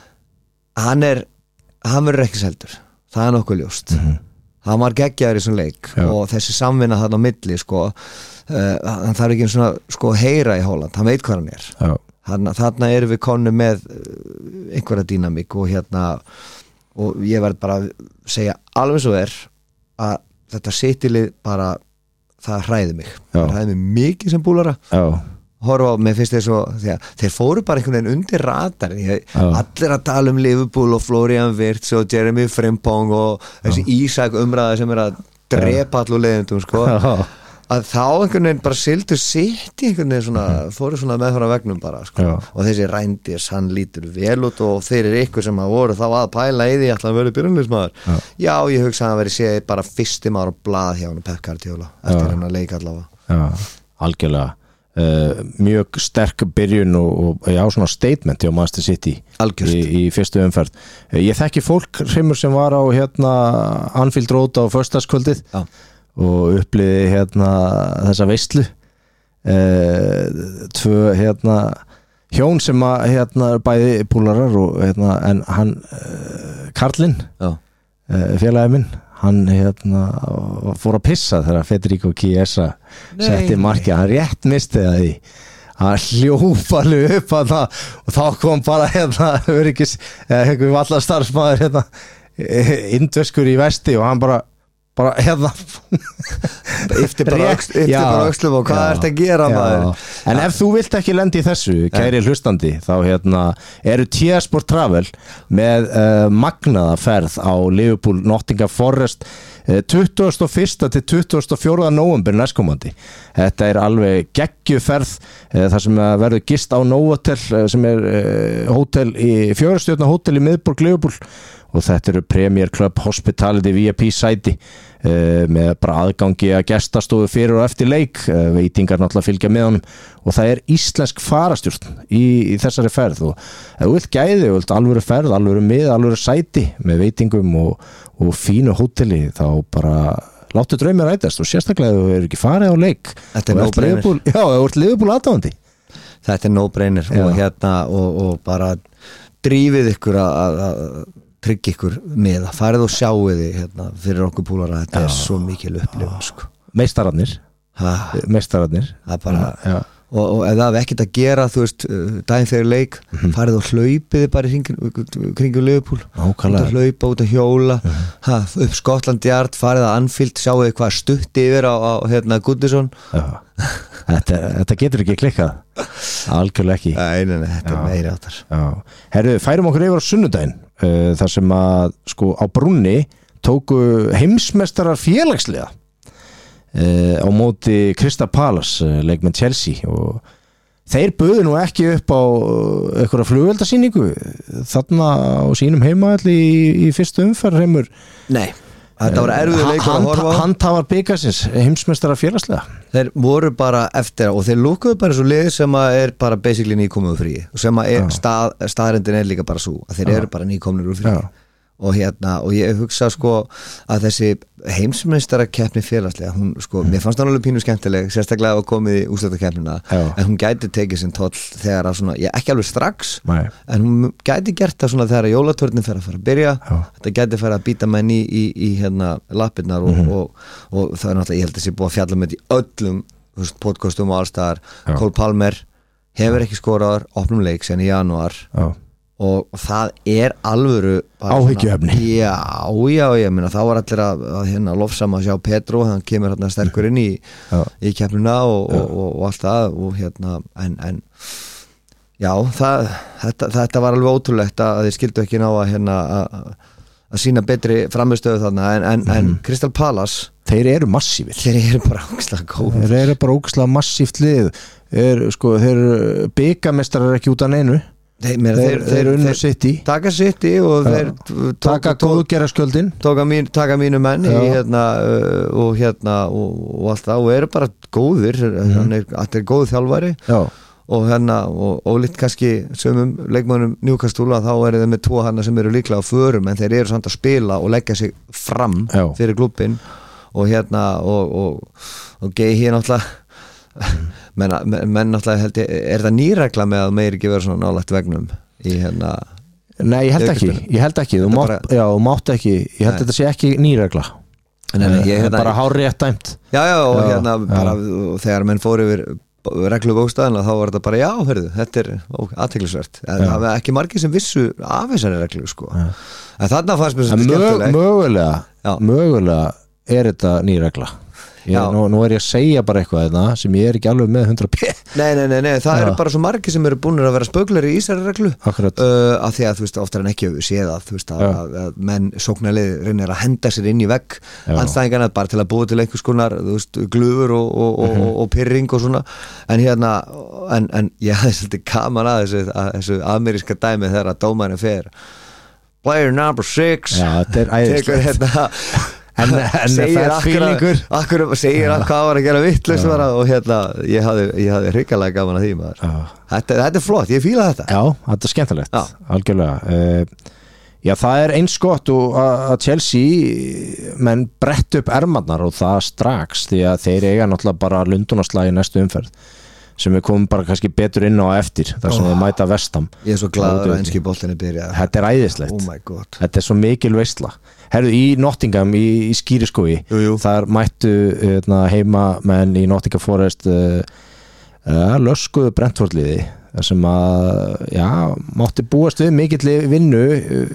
B: hann er hann verður ekki seldur það er nokkuð ljóst mm-hmm. hann var geggjaður í svona leik Já. Og þessi samvinna þarna á milli sko, uh, hann þarf ekki svona sko heyra í Haaland, hann veit hvað hann er hann, þarna erum við konu með einhverja dýnamík og hérna og ég verð bara að segja alveg svo er að þetta City-lið bara það hræði mig Já. Það hræði mig mikið sem búlara
A: Já.
B: Horfa á, mér finnst þeir svo þegar, þeir fóru bara einhvern veginn undir radar allir að tala um Liverpool og Florian Wirtz og Jeremy Frimpong og þessi Ísak umræða sem er að drepa allu leiðindum sko að þá einhvern veginn bara sildur sitt í einhvern veginn svona, fóru svona meðfara vegnum bara sko og þessi Reinders hann lítur vel út og þeir eru ykkur sem að voru þá að pæla í því alltaf að vera byrjunleismadur já. Já, ég hugsa að hann veri séð bara fyrstum ára blað hjá hann Pep Guardiola eftir hann að leika allavega
A: Já, algjörlega Uh, mjög sterk byrjun og, og já, svona statement hjá Manchester City í, í fyrstu umferð. uh, ég þekki fólk hreimur sem var á hérna Anfield Road á föstudagskvöldið
B: já.
A: og uppliði hérna þessa veislu uh, tvö hérna hjón sem að hérna bæði púlarar og hérna en hann uh, Karlinn uh, félagi minn hann hérna fór að pissa þegar Federico Chiesa setti markið, hann rétt misti það í hann hljópa alveg upp að það og þá kom bara hérna öryggis, eða einhver vallar starfsmaður hérna indverskur í vesti og hann bara bara hérna
B: yfti bara öxlum og hvað ert að gera maður
A: en ef þú vilt ekki lenda í þessu kæri hlustandi þá hérna eru T S Sport Travel með uh, magnaða ferð á Liverpool Nottingham Forest uh, tuttugasta og fyrsta til tuttugasta og fjórða nóvember næstkomandi. Þetta er alveg geggjuferð uh, þar sem verður gist á Novotel uh, sem er uh, hótel í fjórastjörna hótel í miðborg Liverpool og þetta eru Premier Club Hospitality V I P sæti uh, með bara aðgangi að gestastofu fyrir og eftir leik, uh, veitingar náttúrulega fylgja með honum og það er íslensk farastjórn í, í þessari ferð og ef þú vilt gæði, þú vilt alvöru ferð, alvöru mið, alvöru sæti með veitingum og, og fínu hóteli þá bara láttu draumir rætast og sérstaklega ef þú er ekki farið á leik
B: þetta er no-brainer
A: já, ef þú ert Liverpool aðdáandi
B: þetta er no-brainer og hérna og, og bara drífið ykkur að tryggja ykkur með að farið og sjáu þið hérna, fyrir okkur púlara þetta já. Er svo mikil upplifun sko.
A: meistararnir meistararnir
B: bara, og, og ef það er ekkert að gera þú veist, daginn þegar leik mm-hmm. farið og hlaupiði bara í kringu Liverpool, út að hlaupa, út að hjóla mm-hmm. ha, upp Scotland Yard farið að Anfield, sjáu þið hvað stutt yfir á, á hérna Goodison
A: þetta, þetta getur ekki klikkað algjörlega ekki
B: Nei, nei, nei, þetta er meiri áttar
A: Herru, færum okkur yfir á sunnudaginn uh, þar sem að sko á brúnni tóku heimsmeistarar félagsliða uh, á móti Crystal Palace uh, leik með Chelsea og þeir buðu nú ekki upp á uh, einhverja flugveldasýningu þarna á sínum heimavalli í, í fyrstu umferð heimur
B: Nei Þetta var erfiður leikur að horfa á
A: Handhafar bikarsins, heimsmeistara félagslega
B: Þeir voru bara eftir og þeir lúkuðu bara svo lið sem að er bara basically nýkomið úr fríi og sem að er, stað, staðrendin er líka bara svo að þeir Já. Eru bara nýkomnir úr fríi Já. Og hérna, og ég hugsa sko að þessi heimsmeistara keppni félagslega, hún sko, mér fannst það alveg pínu skemmtileg, sérstaklega að komið í úrslitakeppnina, en hún gæti tekið sinn toll þegar að svona, ég ekki alveg strax Nei. En hún gæti gert það svona þegar að jólatörnin fer að fara að byrja Já. Þetta gæti fara að býta menn í, í, í hérna lappirnar og, mm-hmm. og, og, og það er náttúrulega, ég held að þessi búið að fjalla með í öllum veist, podcastum og allstaðar Cole Palmer hefur ekki skoraður opnum leik sen í janúar Já. Og, og það er alvöru
A: áhyggjuefni
B: já, já, ég meina þá var allir að, að hérna lofsama að sjá Pedro, hann kemur hérna sterkur inn í, í keppnina og, og, og, og allt það og hérna en, en já, það, þetta, þetta var alveg ótrúlegt að þið skildu ekki ná að hérna að, að sína betri framistöðu þarna en, en, mm. en Crystal Palace
A: þeir eru massífir
B: þeir eru bara ógeðslega góðir
A: þeir eru bara ógeðslega massíft lið er, sko, þeir eru bikarmeistarar ekki út af neinu Þeir, þeir, þeir, þeir unnu City
B: taka City og þeir
A: taka góðgerðarskjöldin
B: taka, mín, taka mínu menn í, hérna, uh, og hérna og, og allt það og eru bara góðir mm. hann er, er góð þjálfari Já. Og hérna og, og litt kannski sömum leikmönnum Newcastle þá eru þeir með tvo hana sem eru líklega á förum en þeir eru samt að spila og leggja sig fram Já. Fyrir klubbin og hérna og, og, og Gay hér náttúrulega menn, menn náttúrulega held ég er það nýregla með að meir ekki vera svona nálægt vegnum í hérna
A: Nei, ég held ekki, ég held ekki þú mátt, bara, já, þú mátt ekki, ég held nei. Þetta sé ekki nýregla
B: nei, nei, ég, hérna,
A: bara hár rétt dæmt
B: Já, já, og já, hérna já. Bara, þegar menn fór yfir reglubókstæðina þá var þetta bara já, hörðu, þetta er athyglisvert en það var ekki margir sem vissu af þessari reglu sko já. En þarna fannst mér þetta skemmtileg
A: Mögulega, mögulega er þetta nýregla Ég, nú, nú er ég að segja bara eitthvað eða, sem ég er ekki alveg með hundra pí
B: Nei, nei, nei, nei það Já. Eru bara svo margir sem eru búinir að vera spögleri í þessari reglu uh, af því að þú veist, oftar en ekki hefur séð að þú veist að, að, að menn sóknarlið reynir að henda sér inn í vegg andstæðingarna bara til að búa til einhvers konar þú veist, glufur og, og, og, uh-huh. og, og pirring og svona en hérna, en, en ég hafði svolítið gaman að þessu, að, þessu ameríska dæmi þegar að dómarinn fer player number six
A: Já, þetta er æðislegt
B: hérna
A: en, en
B: segir
A: fílingur
B: akkur segir að hvað var að gera vitlaus og hérna, ég hafði, ég hafði hrikalega gaman að því maður þetta, þetta er flott, ég fíla þetta
A: já, þetta er skemmtilegt, já. Algjörlega uh, já, það er eins gott að Chelsea menn brett upp ermarnar og það strax því að þeir eiga náttúrulega bara Lundunarslag í næstu umferð sem við komum bara kannski betur inn á eftir þar sem oh. við mæta Vestam
B: ég er svo glaður að enski boltinni byrja
A: þetta er æðislegt,
B: oh
A: þetta er svo mikil veisla herru í Nottingham í, í Skíriskói þar mættu uh, heima menn í Nottingham Forest uh, uh, löskuðu Brentford-liði þar sem að já, mátti búast við mikill vinnu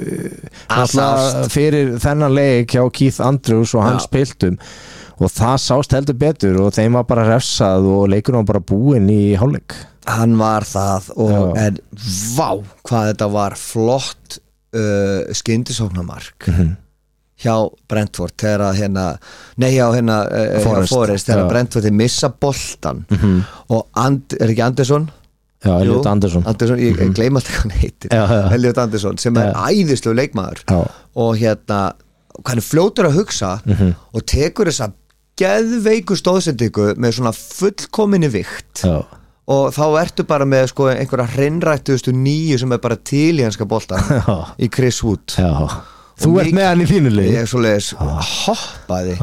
A: uh, fyrir þennan leik hjá Keith Andrews og hans piltum og það sást heldur betur og þeim var bara refsað og leikurinn var bara búinn í hálfleik
B: hann var það og en vá hvað þetta var flott uh, skyndisóknarmark mm-hmm. hjá Brentford þegar að hérna nei hjá hérna uh, Forest, Forest þegar Brentford þeir missa boltan mm-hmm. og And, er ekki Andersson?
A: Já, Elliot Andersson,
B: Andersson ég, mm-hmm. ég gleyma alltaf hvað hann heitir já, já. Elliot Andersson sem er æðislegur leikmaður já. Og hérna hann er fljótur að hugsa mm-hmm. og tekur þessa geðveiku stóðsendingu með svona fullkominni vikt já. Og þá ertu bara með sko einhverja hreinrættustu nýju sem er bara til í hanska bolta í Chris Wood
A: já. Þú ert með hann í þínulegi
B: ég er svo leiðis hoppaði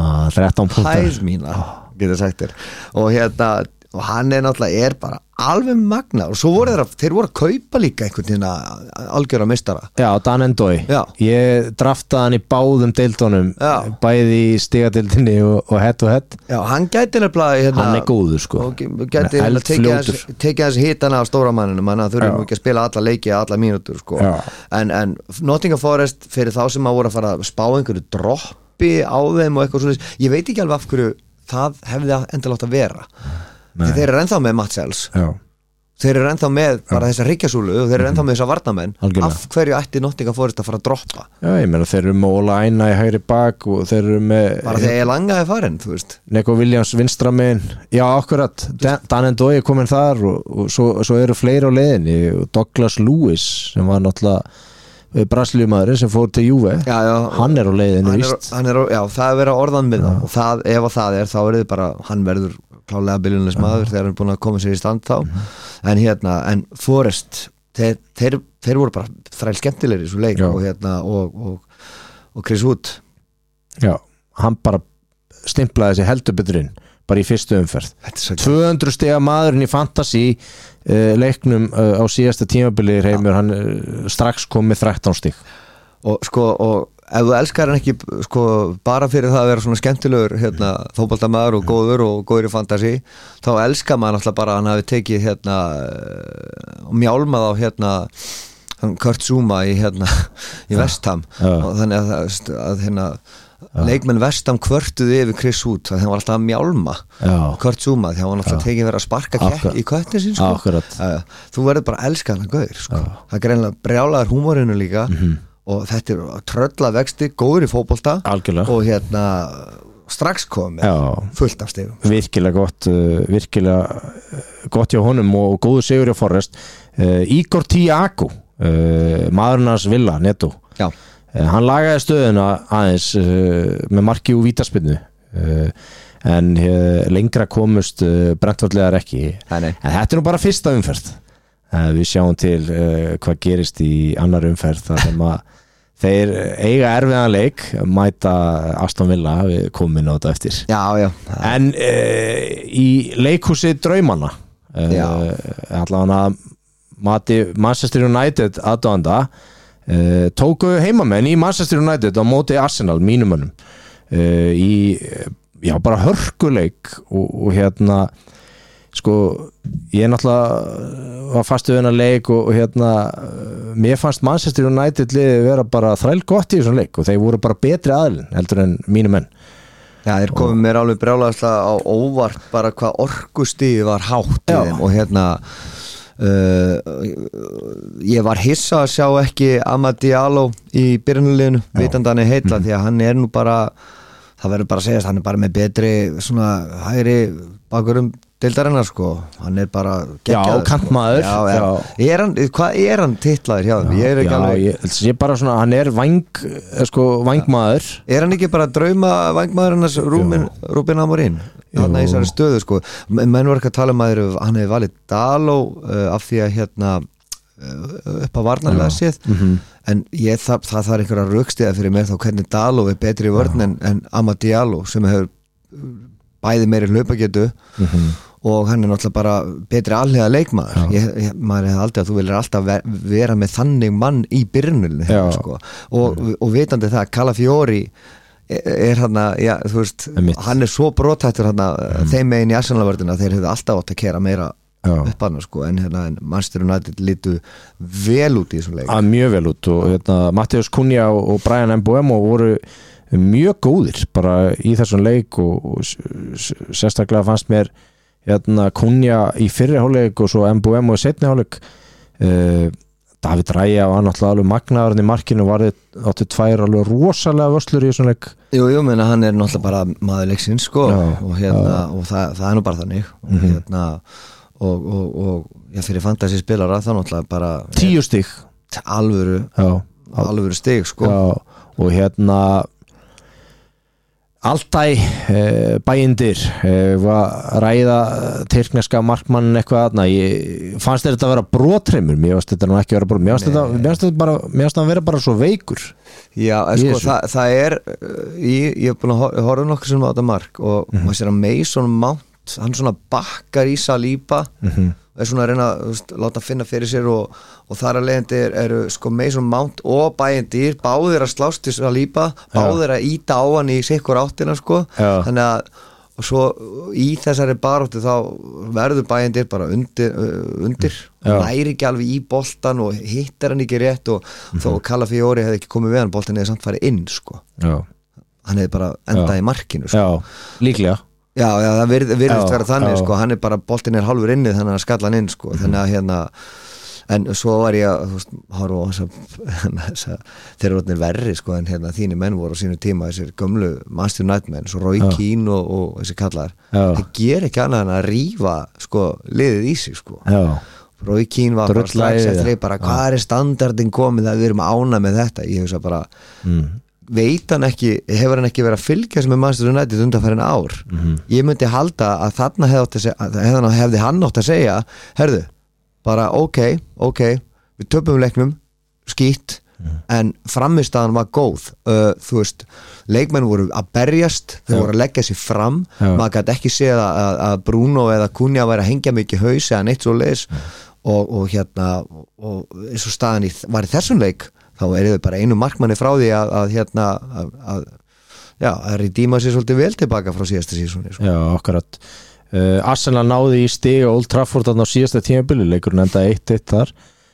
A: hæð
B: mína getur sagt þér og hérna og hann er náttúrulega er bara alveg magna og svo voru þeir að þeir voru að kaupa líka einhvern tína algjöra mistara
A: já, Dan Endói ég draftaði hann í báðum deildunum já. Bæði í stigadeildinni og, og head to head
B: já, hann gæti nefnilega hérna, hann
A: er góður sko
B: gæti hérna tekið hans hitana af stóra manninu manna þurfum ekki að spila alla leiki alla mínútur sko en, en Nottingham Forest fyrir þá sem að voru að fara að spá einhverju droppi á þeim og eitthvað svona ég veit ekki alveg af hverju það hefði endilega átt að vera þeir eru ennþá með Matt Sells þeir eru ennþá með bara þessa ríkjasúlu og þeir eru ennþá með þessa varnamenn algjörlega. Af hverju ætti Nottingham Forest að fara að droppa
A: já, ég meina þeir eru með Óla Æna í hægri bak og þeir eru með
B: bara þegar ég langaði farin, þú veist
A: Neko Williams vinstra megin já, akkurat, Dan Endói er komin þar og, og svo, svo eru fleiri á leiðinni og Douglas Lewis sem var náttúrulega Brasilíumaðurinn sem fór til Juve já, já, hann er á leiðinni víst
B: já, það er verið að orðan með það og það, ef að það er þá er þið bara, hann verður klálega byljunis maður þegar hann er búin að koma sér í stand þá mm-hmm. en hérna, en Forest þeir, þeir, þeir voru bara þræl skemmtilegri í svo leik og hérna og, og, og Chris Wood
A: já, hann bara stimplaði sig heldur betur inn bara í fyrstu umferð tvö hundruð stiga maðurinn í fantasy uh, leiknum uh, á síðasta tímabili Reymur, hann uh, strax kom með þrettán stig
B: og sko og ef þú elskar hann ekki sko bara fyrir það að vera svona skemmtilegur hérna fótboltamaður og góður og góður í fantasy þá elskar maður alltaf bara að hann hafi tekið hérna og mjálmað á hérna Kurt Zouma í hérna í Vestham ja. Og þannig að, að, að hérna ja. Leikmenn Vestham kvörtuði yfir Chris Wood þannig að hann var alltaf að mjálma ja. Kurt Zouma því hann var alltaf ja. Tekið verið að sparka Akkur. Í köttin sín sko ja. Þú verður bara að elska hann að gauður sko ja. Það er greinlega brjálaður húmorinu líka mm-hmm. og þetta er trölla vexti góður í fótbolta
A: algjörlega.
B: Og hérna strax komið fullt af stegum
A: virkilega gott uh, virkilega gott hjá honum og góður sigur hjá Forrest uh, Igor Tiago uh, maðurnars Villa Neto uh, hann lagaði stöðuna aðeins uh, með marki og vítaspinnu uh, en uh, lengra komust uh, Brentfordlegar ekki
B: nei, nei.
A: En þetta er nú bara fyrsta umferð uh, við sjáum til uh, hvað gerist í annar umferð þar sem að þeir eiga erfiðan leik mæta Aston Villa við komum inn á þetta eftir
B: já, já.
A: En uh, í leikhúsi draumanna uh, allavega mati Manchester United aðdóðanda uh, tóku heimamenn í Manchester United á móti Arsenal mínumönnum uh, í já, bara hörkuleik og, og hérna sko, ég náttúrulega var fastu þennan leik og, og hérna mér fannst Manchester United liði vera bara þræl gott í þessum leik og þeir voru bara betri aðlinn heldur en mínu menn
B: Já, þeir komið mér alveg brjálæðislega á óvart bara hvað orkustíði var hátt í þeim og hérna uh, ég var hissa að sjá ekki Amad Diallo í byrjunarliðinu vitandi hann er heilla mm. því að hann er nú bara það verður bara að segja hann er bara með betri svona hægri bakurum deildarinnar sko, hann er bara
A: geggjaður, já, kantmaður
B: sko. já, já. Er hann, hvað er hann titlaður hjá þeim? Ég er ekki
A: já,
B: alveg
A: ég, ég bara svona, hann er væng sko, vængmaður
B: er hann ekki bara drauma vængmaður hans Rúben, Rúben Amorín hann er í þessari stöðu sko, menn var ekki að tala um að hann hefði valið Daló uh, af því að hérna upp að varnarlega séð mm-hmm. en ég, það, það þarf einhverja rökstiða fyrir mér þá hvernig Daló er betri í vörn en, en Amad Diallo sem hefur bæði meiri hlaupagetu mm-hmm. og hann er náttúrulega bara betri alhega leikmaður ég, ég, maður hefði aldrei að þú viljir alltaf ver, vera með þannig mann í byrjunni sko. og, mm. og vitandi það Calafiori er, er hann að já, þú veist, hann er svo brothættur hann að mm. þeim megin í Arsenal-vörðina þeir hefðu alltaf átt að kera meira upp hann sko, en hérna Manchester United lítu vel út í þessum leik
A: að mjög vel út og hérna Mattheus Cunha og, og Brian Mbeumo voru mjög góðir bara í þessum leik og, og sérstaklega fannst mér hérna Cunha í fyrri hálfleik og svo Mbeumo í seinni hálfleik uh, David Raya og hann alltaf alveg magnaðurinn í markinu var þetta áttu tvær alveg rosalega vörslur í þessum leik
B: Jú, jú, menna hann er náttúrulega bara maður leiksins sko já, og hérna já. og það, það er nú bara þannig og mm-hmm. hérna og, og, og já, fyrir fantasy spilara það náttúrulega bara
A: tíu stig
B: alvöru, alvöru stig sko
A: já, og hérna Altay eh, bæindir eh, var ræða tyrkneska markmann eitthvað aðna ég fannst þetta að vera brotreimur mér fannst þetta nú ekki að vera brot mér fannst þetta, mér fannst þetta bara, mér fannst þetta að vera bara svo veikur
B: já, sko, það, það er ég, ég hef búin að horfa nokkuð sem á þetta mark og mm-hmm. maður sér að Mason Mount hann svona bakkar í Saliba mm-hmm. og er svona að reyna að láta finna fyrir sér og, og þar að leiðandi eru er, sko Mason Mount og bæindir báðir að slást til Saliba báðir að íta á hann í sikkur áttina sko já. Þannig að og svo í þessari baróttu þá verður bæindir bara undir, undir næri ekki alveg í boltan og hittar hann ekki rétt og mm-hmm. þó Calafiori hefði ekki komið við hann boltan eða samt farið inn sko já. Hann hefði bara endað í markinu sko
A: já, líklega
B: Já, já, það virð, virðist vera þannig já. Sko, hann er bara, boltin er halvur inni þannig að skalla hann inn sko, mm. þannig að hérna en svo var ég að, þú veist, horfa þess að þeir eru orðnir verri sko, en hérna þínir menn voru á sínu tíma þessir gömlu Manchester United menn, svo Roy Keane og, og þessi kallar, það ger ekki annað en að rífa sko, liðið í sig sko já. Roy Keane var bara slags eftir þeir bara, hvað er standardin komið að við erum ána með þetta, ég hugsa bara mm. veit hann ekki, hefur hann ekki verið að fylgjast með Manchester United undanfærin ár mm-hmm. ég myndi halda að þarna hefði, segja, hefði hann átt að segja herðu, bara ok, ok við töpum leiknum, skýtt mm. en frammistaðan var góð uh, þú veist, leikmenn voru að berjast, þau voru að leggja sér fram Já. Maður gæti ekki séð að, að Bruno eða Cunha væri að hengja mikið haus eða neitt svo leis mm. og, og hérna og eins og staðan í, var í þessum leik þá er þau bara einu markmanni frá því að, að hérna að, að, já, að redeema sér svolítið vel tilbaka frá síðasta sísoni sko.
A: Já, akkurat uh, Arsenal náði í stig og Old Trafford á síðasta tímabili, leikurinn enda eitt eitt þar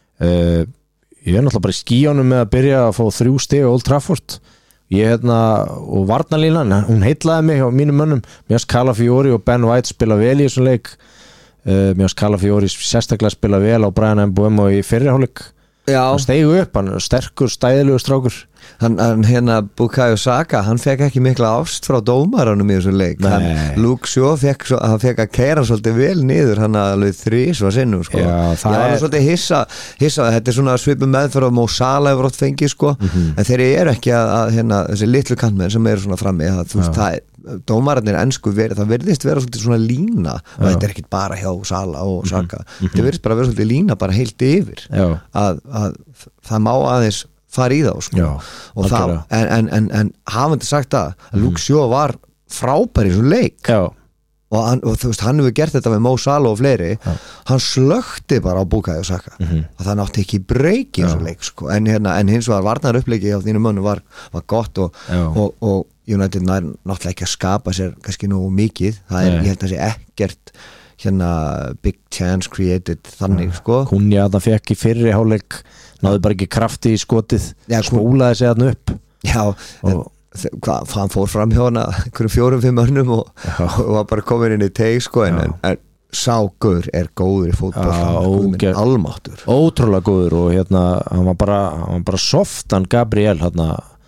A: uh, ég er náttúrulega bara í skíjónum með að byrja að fá þrjú stig og Old Trafford ég hérna, og varnarlínan hún heitlaði mig á mínum mönnum mér finnst Calafiori og Ben White spila vel í þessum leik uh, mér finnst Calafiori sérstaklega spila vel á Brian Mbeumo í fyrri hálfleik hann steigu upp, hann er sterkur, stæðilegur strákur
B: hann, hann hérna Bukayo Saka, hann fekk ekki mikla ást frá dómaranum í þessum leik hann, Luke Shaw fekk, hann fekk að kæra svolítið vel niður, hann alveg þrís var sinnum sko, Já, ég var er... svolítið hissa, hissa þetta er svona svipum meðferð á Mo Salah hefur átt fengið sko, mm-hmm. en þeir eru ekki að, að hérna, þessi litlu kantmenn sem eru svona frammi að, þú veist, það er dómararnir ensku verið, það verðist vera svolítið svona lína og þetta er ekki bara hjá Salah og Saka, mm-hmm. þetta verðist bara vera svolítið lína bara heilt yfir að, að það má aðeins fara í þá sko. Já, og það, en, en, en, en hafandi sagt það að mm. Luke Shaw var frábær í svona leik Já. og, hann, og þú veist, hann hefur gert þetta með Mo Salah og fleiri Já. Hann slökti bara á Bukayo Saka mm-hmm. og það nátti ekki breyki í svona leik sko. en, hérna, en hins vegar varnar uppleiki á þínu mönnum var, var gott og, og, og United nær náttúrulega ekki að skapa sér kannski nú mikið, það er, Nei. Ég held að sé ekkert hérna big chance created þannig sko
A: Cunha það fekk í fyrri hálfleik náðu bara ekki krafti í skotið Já, spólaði sig þarna upp
B: Já, og, hvað, hann fór fram hjá hana einhverjum fjórum, fimm önnum og, og var bara komin inn í teig sko en, en, en Ságur er góður í fótbolta almáttur
A: ótrúlega góður og hérna hann var bara, hann var bara soft hann Gabriel hérna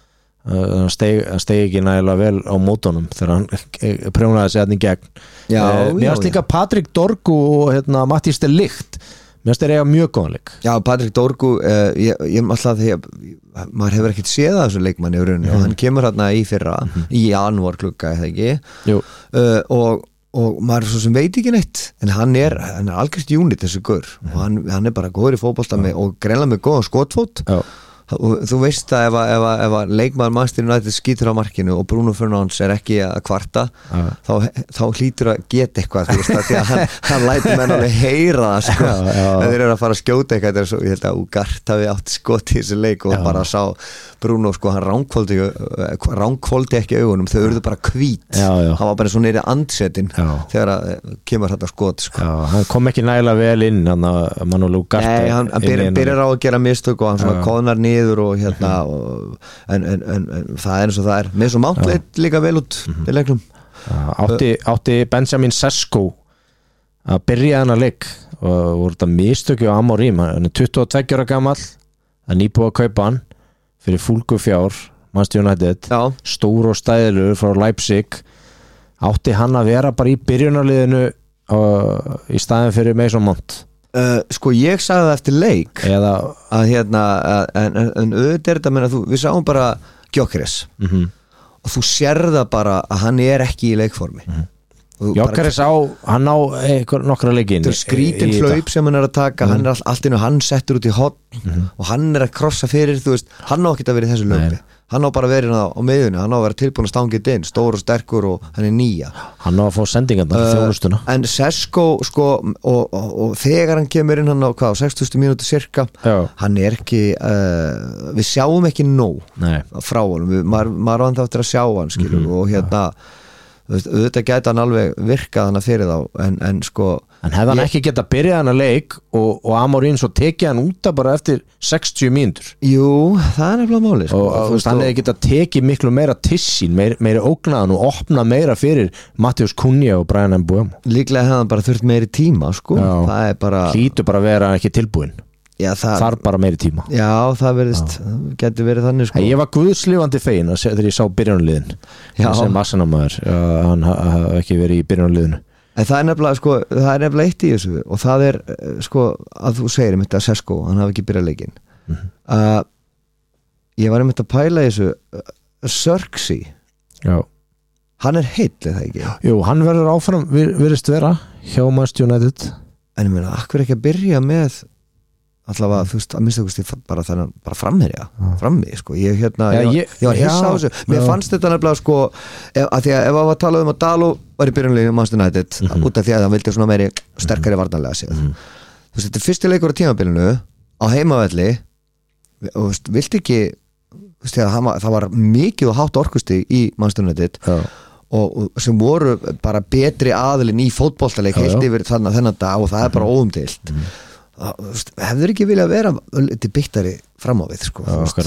A: hann steg, steg ekki nægilega vel á mótunum þegar hann prjónaði sig hann í gegn
B: já,
A: uh, mér
B: já,
A: varst líka Patrik Dorgu og hérna, Matthías de Ligt mér varst þeir eiga mjög góðan leik
B: já, Patrik Dorgu uh, ég, ég alltaf því að maður hefur ekkert séð að þessu leikmanni í rauninni mm. og hann kemur hérna í fyrra mm. í janúar klukka, eða ekki uh, og og maður svo sem veit ekki neitt en hann er, hann er algjörst unit þessu gaur mm. og hann, hann er bara góður í fótbolta með, og greinlega með góðan skotfót
A: já.
B: Og þú veist að ef, ef, ef að leikmaður Manchester United skýtur á markinu og Bruno Fernandes er ekki að kvarta ja. þá, þá hlýtur að geta eitthvað þú veist að því að hann, hann lætur menn alveg heyra það sko, ja, ja. en þeir eru að fara að skjóta eitthvað svo, ég held að Ugart hafi átt skot í þessu leik og ja. bara sá Bruno sko, hann ránkvóldi ránkvóldi ekki augunum, þau eruðu bara hvít
A: ja, ja.
B: hann var bara svo neyri andsetin ja. þegar að kemur þetta skot sko.
A: ja, hann kom ekki nægilega vel inn hann að Manuel Ugart
B: Nei, hann, hann byrjar, byrjar á að gera mistök og hann svona ja. koðnar niður og hérna og, en, en, en, en það er eins og það er með svo mátleit líka vel út mm-hmm. í leiknum
A: átti, átti Benjamin Sesko að byrja þennan leik og voru þetta mistöki á Amorim hann er tuttugu og tveggja ára gamall að nýbúið að kaupa hann fyrir fúlgu fjár Manchester United
B: Já.
A: stór og stæðilegur frá Leipzig átti hann að vera bara í byrjunarliðinu uh, í staðin fyrir Mason Mount
B: Uh, sko ég sagði það eftir leik
A: Eða,
B: að hérna að, en, en, en auðvitað er þetta að menna þú, við sáum bara Gyökeres
A: mm-hmm.
B: og þú sérða bara að hann er ekki í leikformi
A: mm-hmm. Gyökeres á hann á einhver, nokkra leikin
B: þetta er skrítin hlaup sem hann er að taka mm-hmm. hann er all, allt inn og hann settur út í hotn mm-hmm. og hann er að krossa fyrir þú veist, hann á ekki að vera í þessu lögni hann á bara verið á, á meðunni, hann á að vera tilbúin að stangið inn, stór og sterkur og hann er nýja
A: hann á að fá sendingarnar uh, þjónustuna
B: en Sesko sko og, og, og þegar hann kemur inn hann á hvað, sextíu mínútur cirka
A: Já.
B: hann er ekki uh, við sjáum ekki nóg
A: Nei.
B: frá honum, maður, maður vann það eftir að sjá hann skilur, mm-hmm. og hérna auðvitað gæti hann alveg virkað hann að fyrir þá en, en sko
A: en hefði hann ég... ekki geta byrjað hann að leik og, og Amorim svo tekið hann út að bara eftir sextíu mínútur
B: jú, það er nefnilega máli sko.
A: og, og þú veist, hann hefði geta tekið miklu meira tissin, meira, meira ógnaðan og opna meira fyrir Matheus Cunha og Bryan Mbeumo
B: líklega hefði hann bara þurft meiri tíma sko. það er bara
A: hlýtur bara að vera ekki tilbúin
B: Já, það
A: þarf bara meiri tíma
B: já, það verðist, getur verið þannig sko.
A: ég var guðslifandi fegin þegar ég sá byrjunarliðin sem Arsenal-maður hann hafði ekki verið í byrjunarliðinu
B: en það er nefnilega sko, það er nefnilega eitt í þessu og það er sko að þú segir um þetta Sesko, hann hafi ekki byrjað leikinn mm-hmm. uh, ég var um þetta að pæla í þessu uh, Sörksi
A: já
B: hann er heill, eða ekki?
A: Jú, hann verður áfram, vir, virðist vera hjá Manchester United
B: en ég meina, akkur ekki að byrja með allavega, þú veist, að minnst þú bara þannig, bara framherja, frammi sko. ég, hérna,
A: ja,
B: ég,
A: ég,
B: ég var hissa á þessu mér
A: já.
B: fannst þetta nefnilega sko ef, að því að ef að var talað um að Daló var í byrjunleginu Manchester United, mm-hmm. út af því að hann vildi svona meiri sterkari varnarlega séð mm-hmm. þú veist, þetta er fyrsti leikur á tímabilinu á heimavelli og þú veist, vildi ekki þú veist, það var, það var mikið og hátt orkustig í Manchester United
A: já.
B: Og, og sem voru bara betri aðilinn í fótboltaleik heilt yfir þannig þennan dag og það er bara óumdeilt mm-hmm. hefur ekki viljað vera til byttari fram á við sko,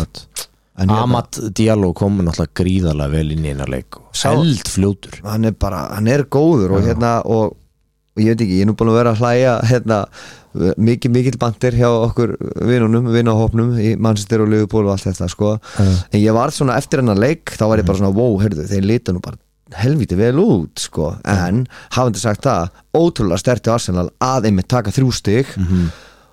A: en Amad Diallo kom náttúrulega gríðarlega vel inn í eina leik held fljótur
B: hann er bara, hann er góður og, hérna, og, og ég veit ekki, ég er nú búin að vera að hlæja hérna, mikið mikil bandir hjá okkur vinunum, vinahópnum í Manchester og Liverpool og allt þetta sko. en ég var svona eftir hennar leik þá var ég bara svona, wow, heyrðu, þeir líta nú bara helviti vel út sko. en hafandi sagt það, ótrúlega sterti Arsenal að einmitt taka þrjú stig
A: mm-hmm.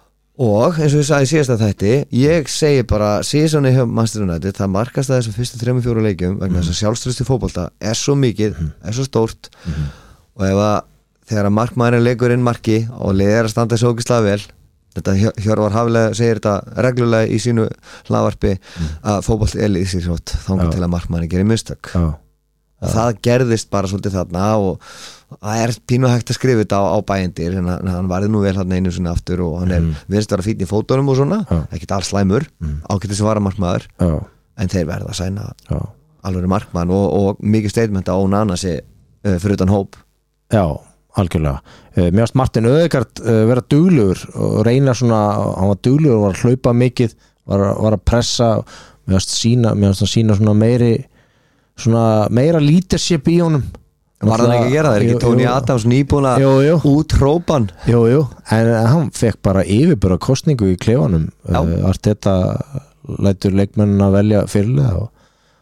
B: og eins og ég sagði síðast að þetta ég segi bara, síðan hjá Manchester United það markast að þessum fyrstu þremur fjóru leikjum vegna þess að sjálfströsti fótbolta er svo mikið mm-hmm. er svo stórt
A: mm-hmm.
B: og ef að þegar að markmaðurinn leikur inn marki og liðið er að standa þessu ógeðslega vel þetta Hjörvar Haflega segir þetta reglulega í sínu hlaðvarpi mm-hmm. að fótbolti er liðið sér sjótt þangar til að markmaðurinn gerir mistök
A: Já
B: það gerðist bara svolítið þarna og það er pínu hægt að skrifa þetta á, á bæjendir en hann varði nú vel hann einu sinni aftur og hann er mm. viðst að vera fítn í fótunum og svona
A: Já.
B: ekkert alls slæmur, mm. ágættis að vara markmaður
A: Já.
B: en þeir verða að sæna
A: Já.
B: alveg markmann og, og mikið statement á Onana sé uh, fyrir utan hóp
A: Já, algjörlega uh, mér varst Martin Ødegaard uh, vera duglegur og reyna svona, hann var duglegur og var að hlaupa mikið, var, var að pressa mér varst sína, mér varst að sína svona meiri svona meira leadership í honum
B: var hann ekki að gera það, er ekki Tony Adams nýbúin að útrópan
A: jú, jú, en hann fekk bara yfirbúra kostningu í klefanum uh, allt þetta lætur leikmennin að velja fyrirlega og,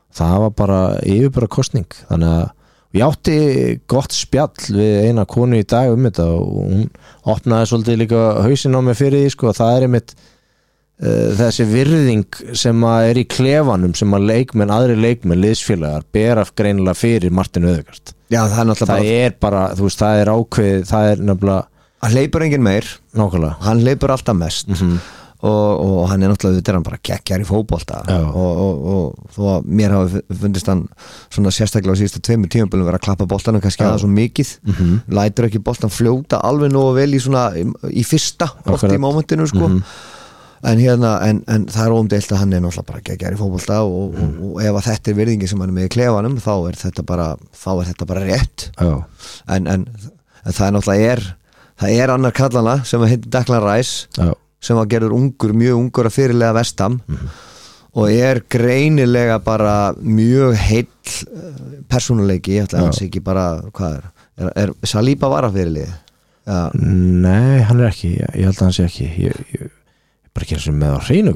A: það var bara yfirbara kosning þannig að ég átti gott spjall við eina konu í dag um þetta og hún opnaði svolítið líka hausinn á mig fyrir því sko, það er einmitt uh, þessi virðing sem að er í klefanum sem að leikmenn, aðri leikmenn, liðsfélagar bera greinilega fyrir Martin Ødegaard.
B: Já, það er náttúrulega
A: það bara... er bara, þú veist, það er ákveð, það er nefnilega...
B: Hann hleypur engin meir,
A: nákvæmlega. Hann
B: hleypur alltaf mest mm-hmm. og, og hann er náttúrulega, þetta er hann bara geggjar í fótbolta og, og, og þó að mér hafi fundist hann svona sérstaklega á síðustu tveimur tímabölum vera að klappa boltanum kannski aðeins svo mikið mm-hmm. lætur ekki boltan fljóta alveg nógu vel í svona, í, í fyrsta oft í mómentinu sko mm-hmm. en hérna, en, en það er óumdeilt að hann er náttúrulega bara geggjar í fótbolta og, mm. og, og ef að þetta er virðingi sem hann er með í klefanum þá er þetta bara, þá er þetta bara rétt en, en, en það er náttúrulega er, það er annar kallana sem heitir Declan Rice Já. Sem var gerður ungur, mjög ungur að fyrirlega Vestam mm. og er greinilega bara mjög heill persónuleiki, ég ætla að hans ekki bara, hvað er, er, er Saliba var að fyrirlega? Ja.
A: Nei, hann er ekki, ég, ég held að hann sé ekki, ég, ég bara ekki eins og með á hreinu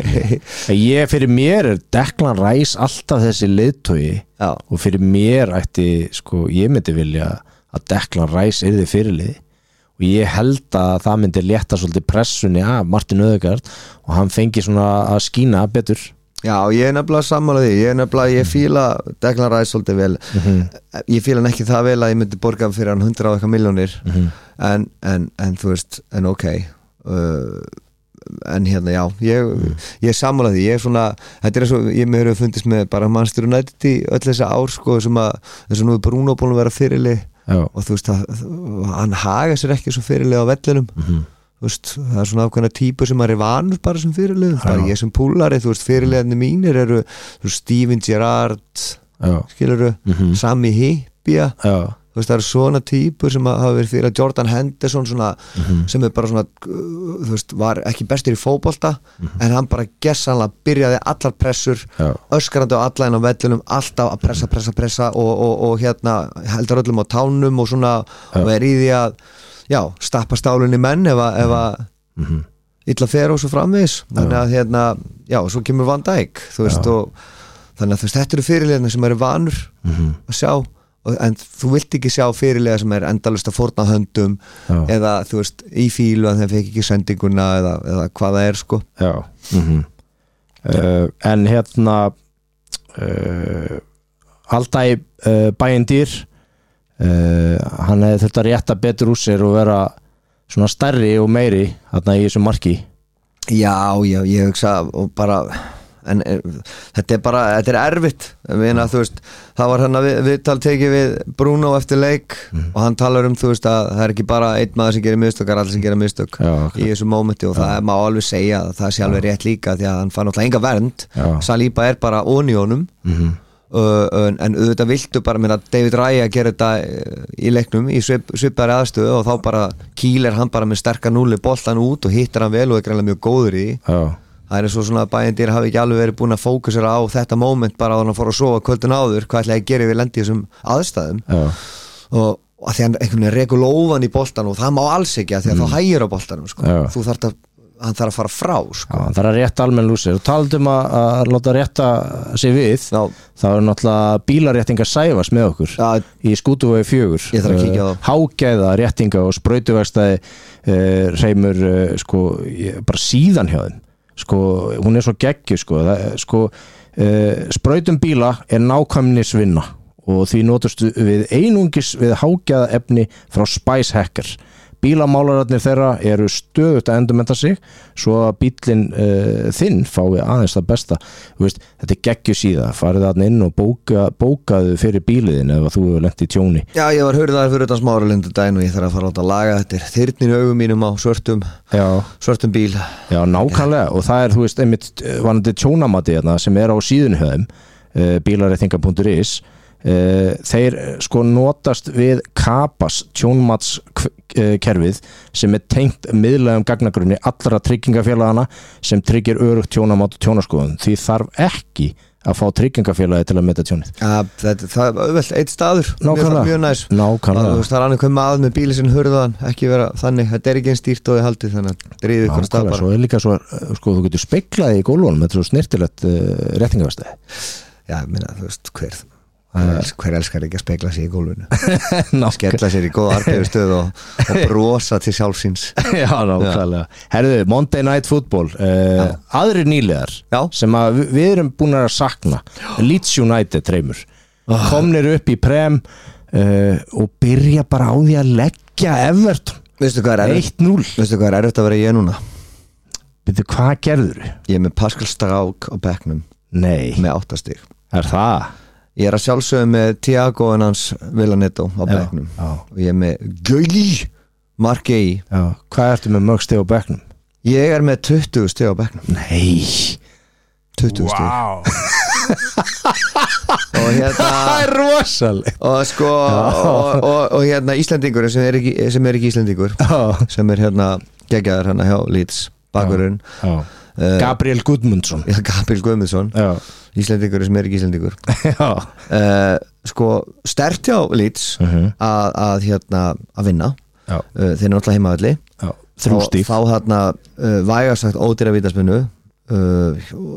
A: ég fyrir mér er Declan Rice alltaf þessi leiðtogi og fyrir mér ætti, sko, ég myndi vilja að Declan Rice yrði fyrirlið og ég held að það myndi létta svolítið pressunni af Martin Ødegaard og hann fengi svona að skína betur.
B: Já, ég er nefnilega sammála því, ég er nefnilega, ég fíla Declan Rice svolítið vel, mm-hmm. ég fíla hann ekki það vel að ég myndi borga fyrir hann hundrað og eitthvað miljónir, mm-hmm. en, en, en þú veist, en ok, uh, en hérna já, ég, mm. ég er sammála því, ég er svona, þetta er eins og ég með hefur fundist með bara Manchester United í öll þessi ár sko, sem að, þess að nú er Bruno búin að vera fyrirlið, Já. Og þú veist að hann haga sér ekki svo fyrirlega á vellinum mm-hmm. þú veist, það er svona ákveðna típur sem maður er vanur bara sem fyrirlega bara ég sem púlari, þú veist, fyrirlegarnir mínir eru þú veist, Steven Gerrard skilurðu, mm-hmm. Sami Hyypiä þú veist, það eru svona típur sem hafa verið fyrir Jordan Henderson svona, mm-hmm. sem er bara svona þú veist, var ekki bestur í fótbolta mm-hmm. en hann bara gessanlega byrjaði allar pressur, Já. Öskarandi á alla inn á vellinum, alltaf að pressa, pressa, pressa og, og, og hérna heldur öllum á tánum og svona Já. Og er í því að, já, stappa stálunni menn ef að, ef að mm-hmm. illa fer og svo framvegis þannig að hérna, já, svo kemur Van Dijk þú veist, Já. Og þannig að þú veist, þetta eru fyrirliðarnir sem eru vanur mm-hmm. að sjá en þú vilt ekki sjá fyrirlega sem er endalust að fórna höndum Já. Eða þú veist í fílu að þeim fekk ekki sendinguna eða, eða hvað það er sko
A: Já mm-hmm. uh, en hérna uh, Alday uh, Bayindir uh, hann hefði þetta rétta betur úr sér og vera svona stærri og meiri þarna í þessu marki
B: Já, já, ég hugsa og bara en er, þetta er bara, þetta er erfitt Meina, þú veist, það var hann að við, viðtal tekið við Bruno eftir leik mm. og hann talar um, þú veist, að það er ekki bara einn maður sem gerir mistök, það er allir sem gerir mistök Já, okay. í þessu mómenti og Já. Það má alveg segja að það sé alveg rétt líka því að hann fann náttúrulega enga vernd Já. Saliba er bara ón í honum mm-hmm. uh, en, en auðvitað viltu bara minna David Raya gera þetta í leiknum í svip, svipari aðstöðu og þá bara kýlir hann bara með sterka núli boltan út og hittar hann vel og er greinlega mjög góður í Já. Það er svo svona að Bayindir hafi ekki alveg verið búin að fókusera á þetta moment bara á hann að fóra að sofa kvöldin áður hvað ætlaði að gera við lendi í þessum aðstæðum Já. Og að því hann einhvern veginn rekur lófan í boltan og það má alls ekki að því að mm. þá hægir á boltanum sko. Þú þarf að, hann þarf að fara frá sko.
A: Já, hann þarf að rétta almenn lúsir og taldum að, að láta rétta sig við Já. Það er náttúrulega bílaréttingar Sævas með okkur Já. Í Skútuvogi fjögur
B: Ég þarf að kíkja á það
A: Hágæða réttinga og sprautuvegstæði uh, hreimur uh, sko, bara síðan hjá þeim sko, hún er svo geggju sko, það, sko uh, sprautum bíla er nákvæmnisvinna og því notast við einungis við hágæða efni frá Spice Hacker bílamálararnir þeirra eru stöðugt að endurmennta sig svo að bílinn uh, þinn fái aðeins það besta veist, þetta er geggju síða, farið þarna inn og bóka, bókaðu fyrir bíliðin ef þú hefur lent í tjóni
B: Já, ég var hörðaður fyrir þetta smára lindu dæn og ég þarf að fara átt að laga þetta þyrnir augum mínum á svörtum Já. Svörtum bíl
A: Já, nákvæmlega og það er, þú veist, einmitt vanandi tjónamati hérna, sem er á síðunni höfum uh, bílaréttingar punktur is Uh, þeir sko notast við Kapas tjónmatskerfið sem er tengt miðlægum gagnagrunni allra tryggingafélagana sem tryggir örugt tjónamat og tjónaskoðun því þarf ekki að fá tryggingafélagi til að meta tjónið
B: ja, það, það er auðvelt eitt staður
A: Nákvæmlega,
B: mjög næs
A: Nákvæmlega.
B: Það, það er annað hvað maður með bíli sem hurðaðan ekki vera þannig, þetta er ekki einn stýrt og þið haldið þannig að dríðu ykkur stað bara
A: Svo er líka svo, sko, þú getur speklaði í gólunum þetta er svo snirtilegt uh, réttingavestæði
B: já, minna, þú veist, hver hver, hver elskar ekki að spekla sig í gólfinu skella sér í góða arpegjustöð og, og brosa til sjálfsins
A: Já, nákvæmlega Herðu, Monday Night Football uh, aðrir nýlegar já. Sem að við, við erum búin að sakna Leeds United treymur oh. komnir upp í prem uh, og byrja bara á því að leggja Everton
B: Veistu hvað er
A: eitt núll
B: Veistu hvað er erfitt að vera ég núna?
A: Veitu, hvað gerður þú?
B: Ég er með Pascal Strák á bekknum
A: Nei
B: með átta stig
A: Er það?
B: Ég er að sjálfsögðu með Thiago en hans Villanetto á bekknum og ég er með Gauli Markei
A: Hvað ertu með mörg stig á bekknum?
B: Ég er með tuttugu stig á bekknum
A: Nei
B: tuttugu stig
A: wow.
B: og hérna
A: það er rosalegt
B: og sko og, og, og hérna Íslendingur sem er ekki, sem er ekki Íslendingur já. Sem er hérna geggjaður hérna hjá Leeds bakurinn
A: uh, Gabriel Guðmundsson
B: já, Gabriel Guðmundsson
A: já.
B: Íslendingur sem er ekki Íslendingur uh, sko sterkt hjá Leeds uh -huh. að, að hérna að vinna uh, þeir eru náttúrulega heimavelli
A: þrjú stíf
B: fá þarna uh, vægast sagt ódýra vítaspinnu Uh,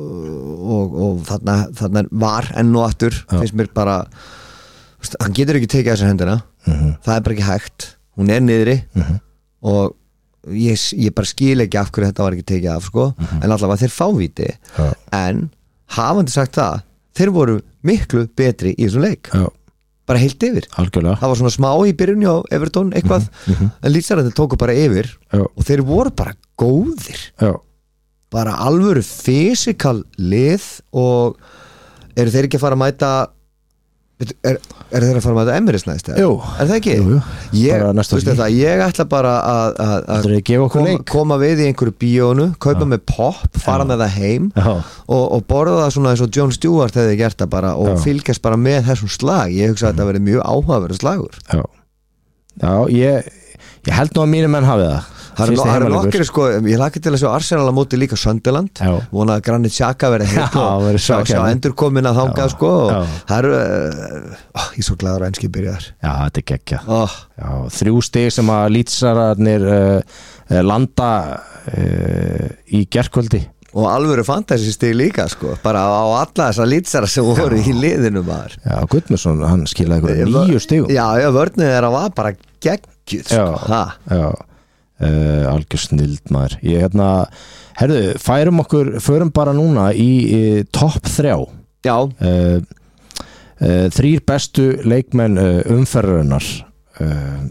B: og, og þarna, þarna var enn og aftur finnst mér bara veist, hann getur ekki tekið þessar hendina uh -huh. það er bara ekki hægt, hún er niðri uh -huh. og ég, ég bara skil ekki af hverju þetta var ekki tekið af sko. uh -huh. en allavega þeir fá víti uh -huh. en hafandi sagt það þeir voru miklu betri í þessum leik uh -huh. bara heilt yfir
A: Algjörlega.
B: það var svona smá í byrjunni á Everton eitthvað uh -huh. en lýtsarandi tóku bara yfir uh -huh. og þeir voru bara góðir
A: já uh -huh.
B: bara alvöru fysikal lið og eru þeir ekki að fara að mæta er, er þeir að fara að mæta Emirates næst?
A: Jú,
B: er það ekki?
A: Jú, jú.
B: Ég, það, ég ætla bara að, að, að koma, koma við í einhverju bíónu kaupa já. Með pop, fara já. Með það heim og, og borða það svona eins og Jon Stewart hefði gert það bara og já. Fylgjast bara með þessum slag ég hugsa að þetta verið mjög áhugaverður slagur
A: Já, já ég, ég held nú að mínir menn hafi það
B: Það er nokkri sko, ég laki til að sjá Arsenal á móti líka Sunderland vona að Granit Xhaka verið heitt og sjá, sjá endur komin að þangað sko og það eru uh, ég er svo glaður að enski byrjar
A: Já, þetta er geggja oh. Þrjú stig sem að lýtsararnir uh, landa uh, í gerkvöldi
B: og alvöru fantasy stig líka sko bara á alla þessar lýtsara sem voru já. Í liðinu maður
A: Já, Guðmundsson, hann skilaði einhverju nýju stigum
B: Já, já, vörnið þeirra var bara geggjuð sko
A: Já, já Uh, algjör snild maður ég hérna, herðu, færum okkur förum bara núna í, í topp þrjá
B: já
A: uh, uh, þrýr bestu leikmenn uh, umferðarinnar uh,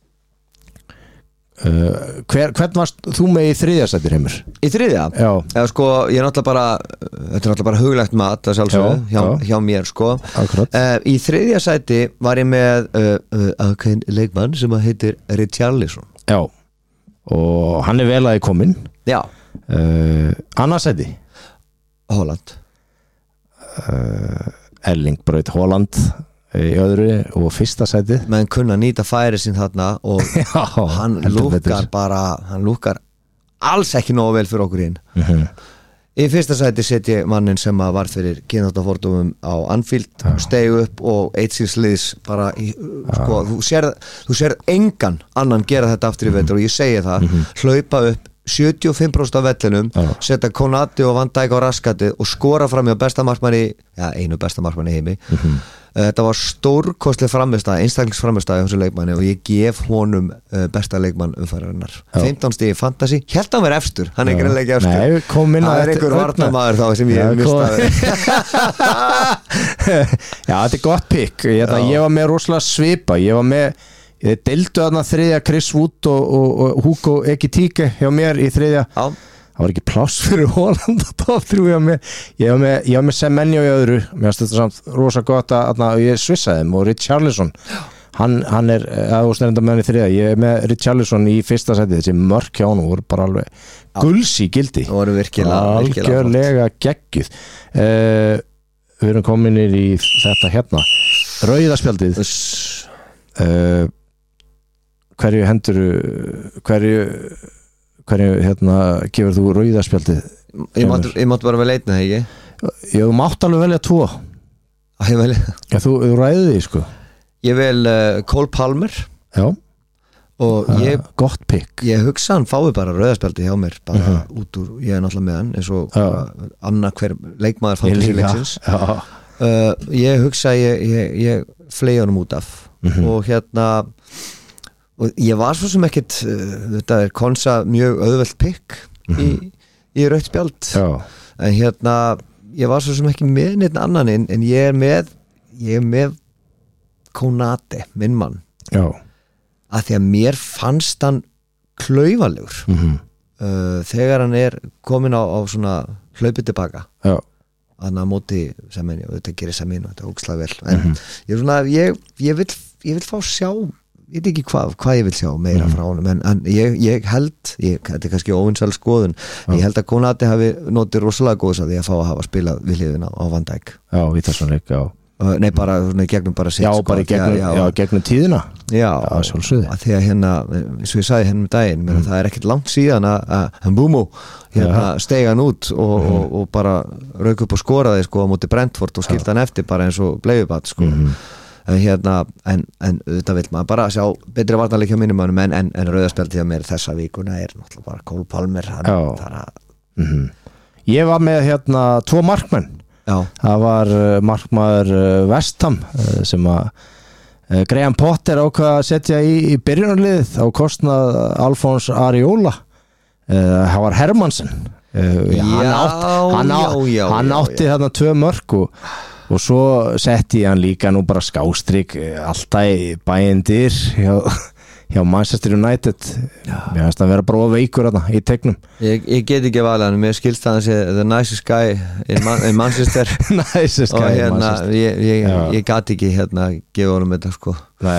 A: uh, hver, hvern varst þú með í þriðja sæti Heimir?
B: Í þriðja?
A: Já.
B: Eða sko, ég er náttúrulega bara þetta er náttúrulega bara huglegt mat að sjálfsögðu hjá, hjá mér sko uh, í þriðja sæti var ég með uh, uh, ákveðin leikmann sem að heitir Richarlison
A: Já, og hann er vel að þið kominn
B: Já
A: uh, Annarsæti
B: Holland
A: uh, Erling Braut Holland í öðru og fyrsta sæti
B: menn kunna nýta færi sín þarna og já, hann lúkar bara hann lúkar alls ekki nógu vel fyrir okkur hinn uh -huh. Í fyrsta sæti set ég mannin sem að var fyrir kynþáttafordómum á Anfield ja. Steig upp og eitt síns liðs bara í, ja. Sko, þú sér þú sér engan annan gera þetta aftur í vetur mm -hmm. og ég segi það, mm -hmm. hlaupa upp sjötíu og fimm prósent af vellinum ja. Setja Konati og Van Dijk á raskatið og skora fram hjá besta markmanni ja, einu besta markmanni heimi mm -hmm. Þetta var stórkostleg framistæð einstaklingsframistæð hjá þessu leikmanni og ég gef honum uh, besta leikmann umfærarinnar fimmtán stig fantasy, held að hann verið efstur hann er greinlega ekki efstur
A: Nei, kom inn
B: það er einhver varnamaður þá sem ég mistaði
A: Já, þetta er gott pick ég, ég var með rosalega svipa ég var með, ég deildu þarna þriðja Chris Wood og, og, og Hugo Ekitike hjá mér í þriðja Já það var ekki pláss fyrir Holland að top þrjú hjá mér ég var með, ég var með Semenyo í öðru mér finnst þetta samt rosa gott að, að ég svissaði þeim og Richarlison hann, hann er aðúsnærenda með hann í þriða ég er með Richarlison í fyrsta seti þessi mörk hjá hann voru bara alveg gulsi gildi
B: það voru virkilega
A: algjörlega geggjuð uh, við erum kominir í þetta hérna rauðaspjaldið uh, hverju hendur hverju hverju hérna gefur þú rauðaspjaldið
B: ég mátti, ég mátti bara vel eitna það ekki
A: ég mátti alveg velja tvo
B: ég, vel...
A: Já, þú, þú ræði því sko
B: ég vel uh, Cole Palmer
A: já
B: og ég,
A: uh, gott pick
B: ég hugsa hann fái bara rauðaspjaldið hjá mér bara uh -huh. út úr, ég er náttúrulega með hann eins og annað hver leikmaður fantasy leiksins uh, uh, ég hugsa ég, ég, ég flegi honum út af mm-hmm. og hérna og ég var svo sem ekkit uh, þetta er Konsa mjög auðvelt pikk mm-hmm. í, í rautt spjald
A: Já.
B: en hérna ég var svo sem ekki með neitt annan en, en ég er með ég er með Konate, minn mann
A: Já.
B: að því að mér fannst hann klaufalegur
A: mm-hmm.
B: uh, þegar hann er komin á, á svona hlaupið tilbaka
A: Já.
B: hann að móti Semenyo, þetta gerir Semenyo þetta er ógeðslega vel en
A: mm-hmm. ég,
B: svona, ég, ég, vil, ég vil fá sjá ég veit ekki hvað, hvað ég vil sjá meira mm-hmm. frá honum en, en ég, ég held ég, þetta er kannski óvinsæl skoðun Já. Ég held að Konate hafi notið rosalega góðs að því að fá að hafa spilað við hliðina á Van Dijk
A: Já, við þessum leik, já
B: Nei, bara svona, gegnum bara sitt
A: Já, bara í gegnum, já, já, gegnum tíðina
B: Já,
A: já sjálfsögðu
B: að því að hérna, eins og ég sagði hérna um daginn mm. það er ekkert langt síðan að Mbumo hérna steig hann út og, mm. og, og bara rauk upp og skoraði sko á móti Brentford og skildi hann eftir bara eins og bleiubat sko mm. en hérna, en, en þetta vil maður bara sjá betri varnarleik hjá mínum en, en, en rauðarspjaldi hjá mér þessa vikuna er náttúrulega bara Cole Palmer hann, þara...
A: mm-hmm. Ég var með hérna tvo markmenn
B: Já.
A: Það var markmaður West Ham sem að Graham Potter ákvað að setja í, í byrjunarliðið á kostnað Alphonse Areola það var Hermansen
B: já,
A: hann, átt, hann, á,
B: já, já,
A: hann átti þarna tvö mörk og, og svo setti hann líka nú bara skástrík alltaf í bæindir hjá hjá Manchester United mér finnst að vera bara veikur þarna í tegnum
B: ég, ég get ekki valið hann, mér skilst að hann sé the nicest guy in, Man, in Manchester
A: nicest guy
B: og hérna,
A: in Manchester
B: ég, ég, ég gat ekki hérna gefa honum þetta sko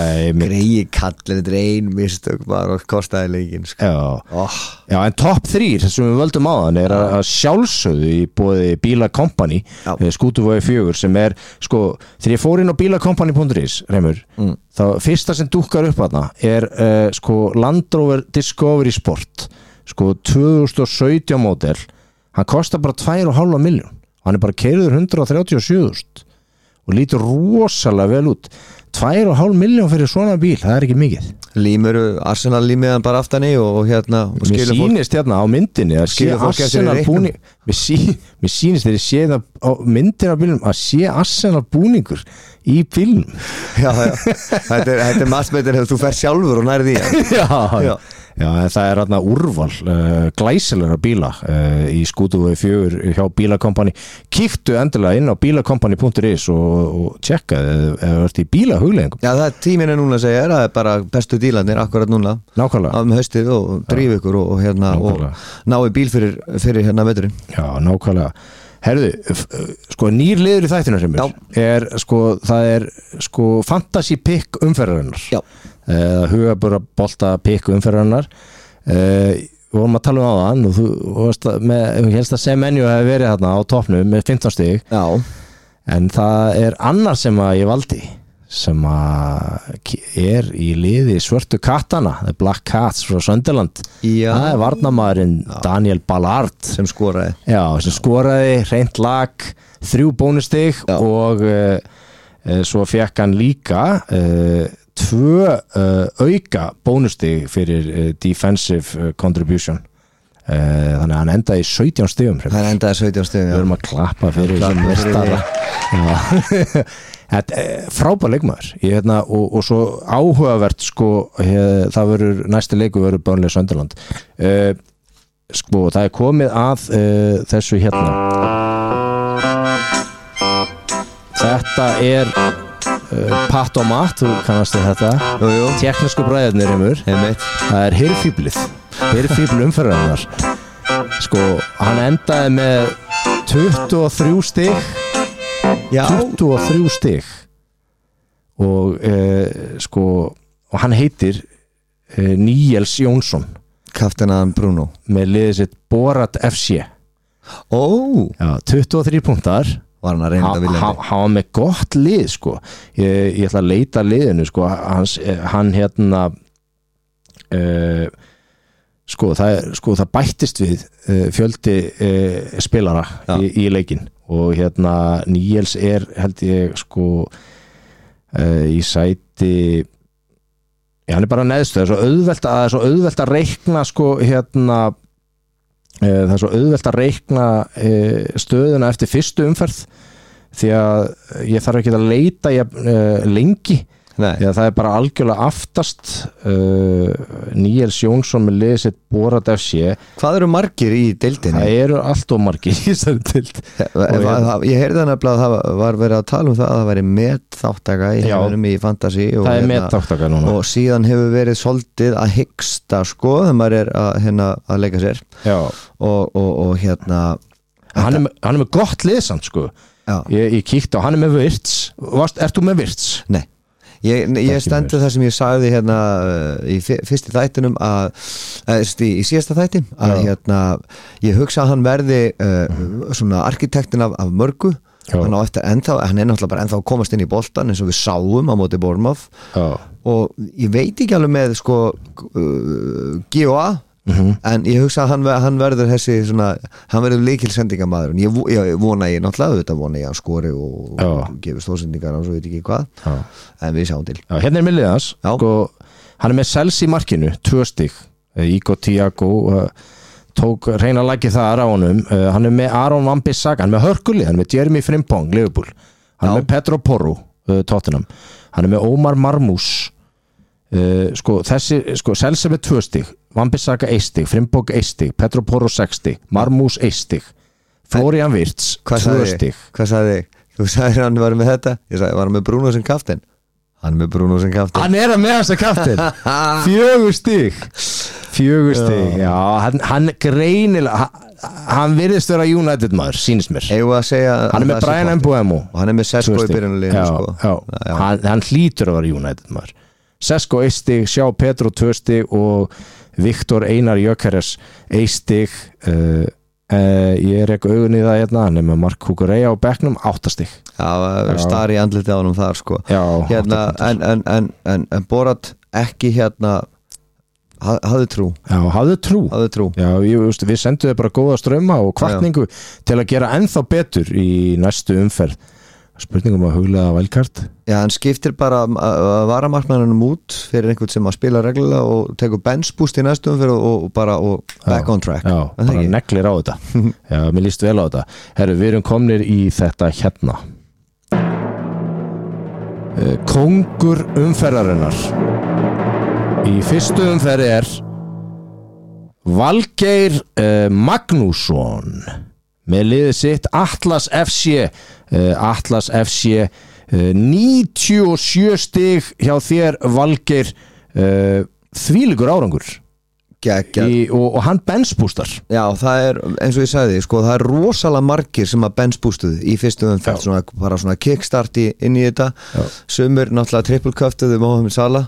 B: greiði kallin, þetta er ein mistök bara og kostaði leikin sko.
A: já.
B: Oh.
A: já, en topp þrír sem við völdum á hann er að sjálfsögðu í bóði Bíla Company Skútuvogi fjögur sem er sko, þegar ég fór inn á bílacompany punktur is Reymur, mm. þá fyrsta sem dúkkar upp þarna er uh, sko Land Rover Discovery Sport sko tvö þúsund og sautján módel hann kostar bara tvö og hálfa milljón hann er bara keyrður hundrað þrjátíu og sjö þúsund og lítur rosalega vel út tvö og hálfa milljón fyrir svona bíl, það er ekki mikið
B: límur, Arsenal límiðan bara aftan í og, og hérna og
A: mér sýnist fólk, hérna á myndinni að sé Arsenal búning mér, sí, mér sýnist þegar ég sé það á myndinni á bílum að sé Arsenal búningur í bílum
B: já, já, þetta er, þetta er massmeitir þegar þú fer sjálfur og nærði í
A: já, já Já, en það er hérna úrval uh, glæsilegra bíla uh, í Skútuvogi fjögur hjá Bílacompany kíktu endilega inn á bílacompany punktur is og, og tjekkaði ef það ert í bílahugleggingum
B: Já, það er tíminn er núna að segja, það er bara bestu dílarnir akkurat núna
A: Nákvæmlega
B: á um haustið og dríf ykkur og, og hérna nákvæmlega. Og nái bíl fyrir, fyrir hérna veturinn
A: Já, nákvæmlega Herðu, sko nýr liður í þættinu sem er sko, það er sko fantasy pick umferðarinnar
B: Já
A: eða hugabura bolta pikk umferðarinnar uh, við vorum að tala um á þann og þú varst með, ég helst að Semenyo hefði verið þarna á toppnum með fimmtán stig
B: Já.
A: En það er annar sem að ég valdi sem að er í liði svörtu kattana The Black Cats frá Sunderland
B: Já.
A: Það er varnarmaðurinn Daniel Ballard
B: sem skoraði
A: Já, sem skoraði, hreint lag þrjú bónustig og uh, uh, svo fekk hann líka uh, tvö uh, auka bónustig fyrir uh, defensive uh, contribution uh, þannig að hann endaði sautján stigum
B: hann endaði sautján stigum
A: við erum að klappa fyrir þessum mestara þetta er frábær leikmaður ég, hérna, og, og svo áhugavert sko, hef, það verður næsti leiku verður Burnley Sunderland uh, sko það er komið að uh, þessu hérna þetta er uh, Pat og Matt, þú kannast þetta teknísku bræðarnir heimur það er hirðfíblið hirðfíbl umferðarinnar sko, hann endaði með tuttugu og þrjú stig Já. tuttugu og þrjú stig og uh, sko og hann heitir uh, Níels Jónsson
B: kaftenaðan Bruno
A: með liðið sitt Borat F C
B: oh.
A: Já, tuttugu og þrír punktar
B: var hann að reynda viljandi
A: hann var með gott lið sko ég, ég ætla að leita liðinu sko hans, hann hérna uh, sko, það, sko það bættist við uh, fjöldi uh, spilara í, í leikinn og hérna Níels er held ég sko uh, í sæti já, hann er bara neðstu það er svo auðvelt að, svo auðvelt að reikna sko hérna það er svo auðvelt að reikna stöðuna eftir fyrstu umferð því að ég þarf ekki að leita ég, uh, lengi
B: Nei.
A: því að það er bara algjörlega aftast uh, Níels Jónsson með liðið sitt Borat F C.
B: Hvað eru margir í deildinni?
A: Það eru allt og margir í þessari deild.
B: Ég heyrði það nefnilega að það var verið að tala um það að það væri metþáttaka í heiminum í fantasy og,
A: það er metþáttaka núna
B: og síðan hefur verið svolítið að hyggsta sko þegar maður er að, hérna, að leika sér og, og, og hérna
A: hann er, hann er með gott liðsamt sko ég, ég kíkti á, hann er með Virts. Ert þú með Virts?
B: Nei Ég, ég stendur það sem ég sagði hérna í fyrsti þættinum að, eða í, í síðasta þætti að Já. hérna, ég hugsa að hann verði uh, svona arkitektin af, af mörgu hann, á eftir ennþá, hann er náttúrulega bara ennþá að komast inn í boltan eins og við sáum á móti Bournemouth Já. Og ég veit ekki alveg með sko uh, G O A Mm-hmm. en ég hugsa að hann, hann verður þessi svona, hann verður lykilsendingamaður ég, ég vona ég náttúrulega þetta vona ég að skori og, og gefi stóðsendingar og svo veit ekki hvað Já. En við sjáum til
A: Já, hérna er millið hans sko, hann er með Sels í markinu, tvö stig Ígo Tiago uh, tók reyna að lækja það á honum uh, hann er með Aron Wan-Bissaka, hann er með Hörguli hann er með Jeremy Frimpong, Liverpool hann er Já. Með Pedro Porro, uh, Tottenham hann er með Omar Marmous uh, sko þessi, sko Sels er með tvö stig Wan-Bissaka eitt stig, Frimpong eitt stig, Pedro Porro sex stig, Marmous eitt stig, Florian Wirtz tvö stig.
B: Hvað sagði þig? Þú sagði hann var með þetta, ég sagði var með Bruno sem kaftin. Hann með Bruno sem kaftin.
A: Hann er að með hans að kaftin. Fjögur stig, fjögur stig, já, hann, hann greinilega, hann virðist vera United maður, sýnist mér.
B: Ég var að segja.
A: Hann er með Brian Mbeumo.
B: Og hann er með Sesko í byrjunarliðinu, sko.
A: Já, já, hann, hann hlýtur að vera United maður. Sesko eitt stig, Sjá Pedro tvö stig og Viktor Einar Jökeres eitt stig uh, uh, ég er ekki augun í það hérna, hann er með Mark Kukureya á bekknum átta stig.
B: Já, starri andliti á honum þar sko.
A: Já,
B: hérna, en, en, en, en, en Borat ekki hérna hafðu trú.
A: Já, hafðu trú.
B: Hafðu trú.
A: Já, ég, veist, við sendum þau bara góða ströma og kvartningu já. Til að gera ennþá betur í næstu umferð. Spurningum að huglega vælkart.
B: Já, hann skiptir bara varamarkmannunum út fyrir einhvern sem að spila reglulega og tekur benchboost í næstum fyrir og, og bara og back
A: já,
B: on track.
A: Já, bara ekki? Neglir á þetta. Já, mér líst vel á þetta. Herru, við erum komnir í þetta hérna. Kóngur umferðarinnar. Í fyrstu umferði er Valgeir uh, Magnússon með liðið sitt Atlas F C uh, Atlas F C uh, níutíu og sjö stig hjá þér Valgeir uh, þvílíkur árangur Í, og, og hann benchboostar.
B: Já, það er eins og ég sagði, sko, það er rosalega margir sem að benchboostuðu í fyrstu umferð svona, bara svona kickstart í, inn í þetta já. Sumur náttúrulega trippulköftuðu Mohamed Salah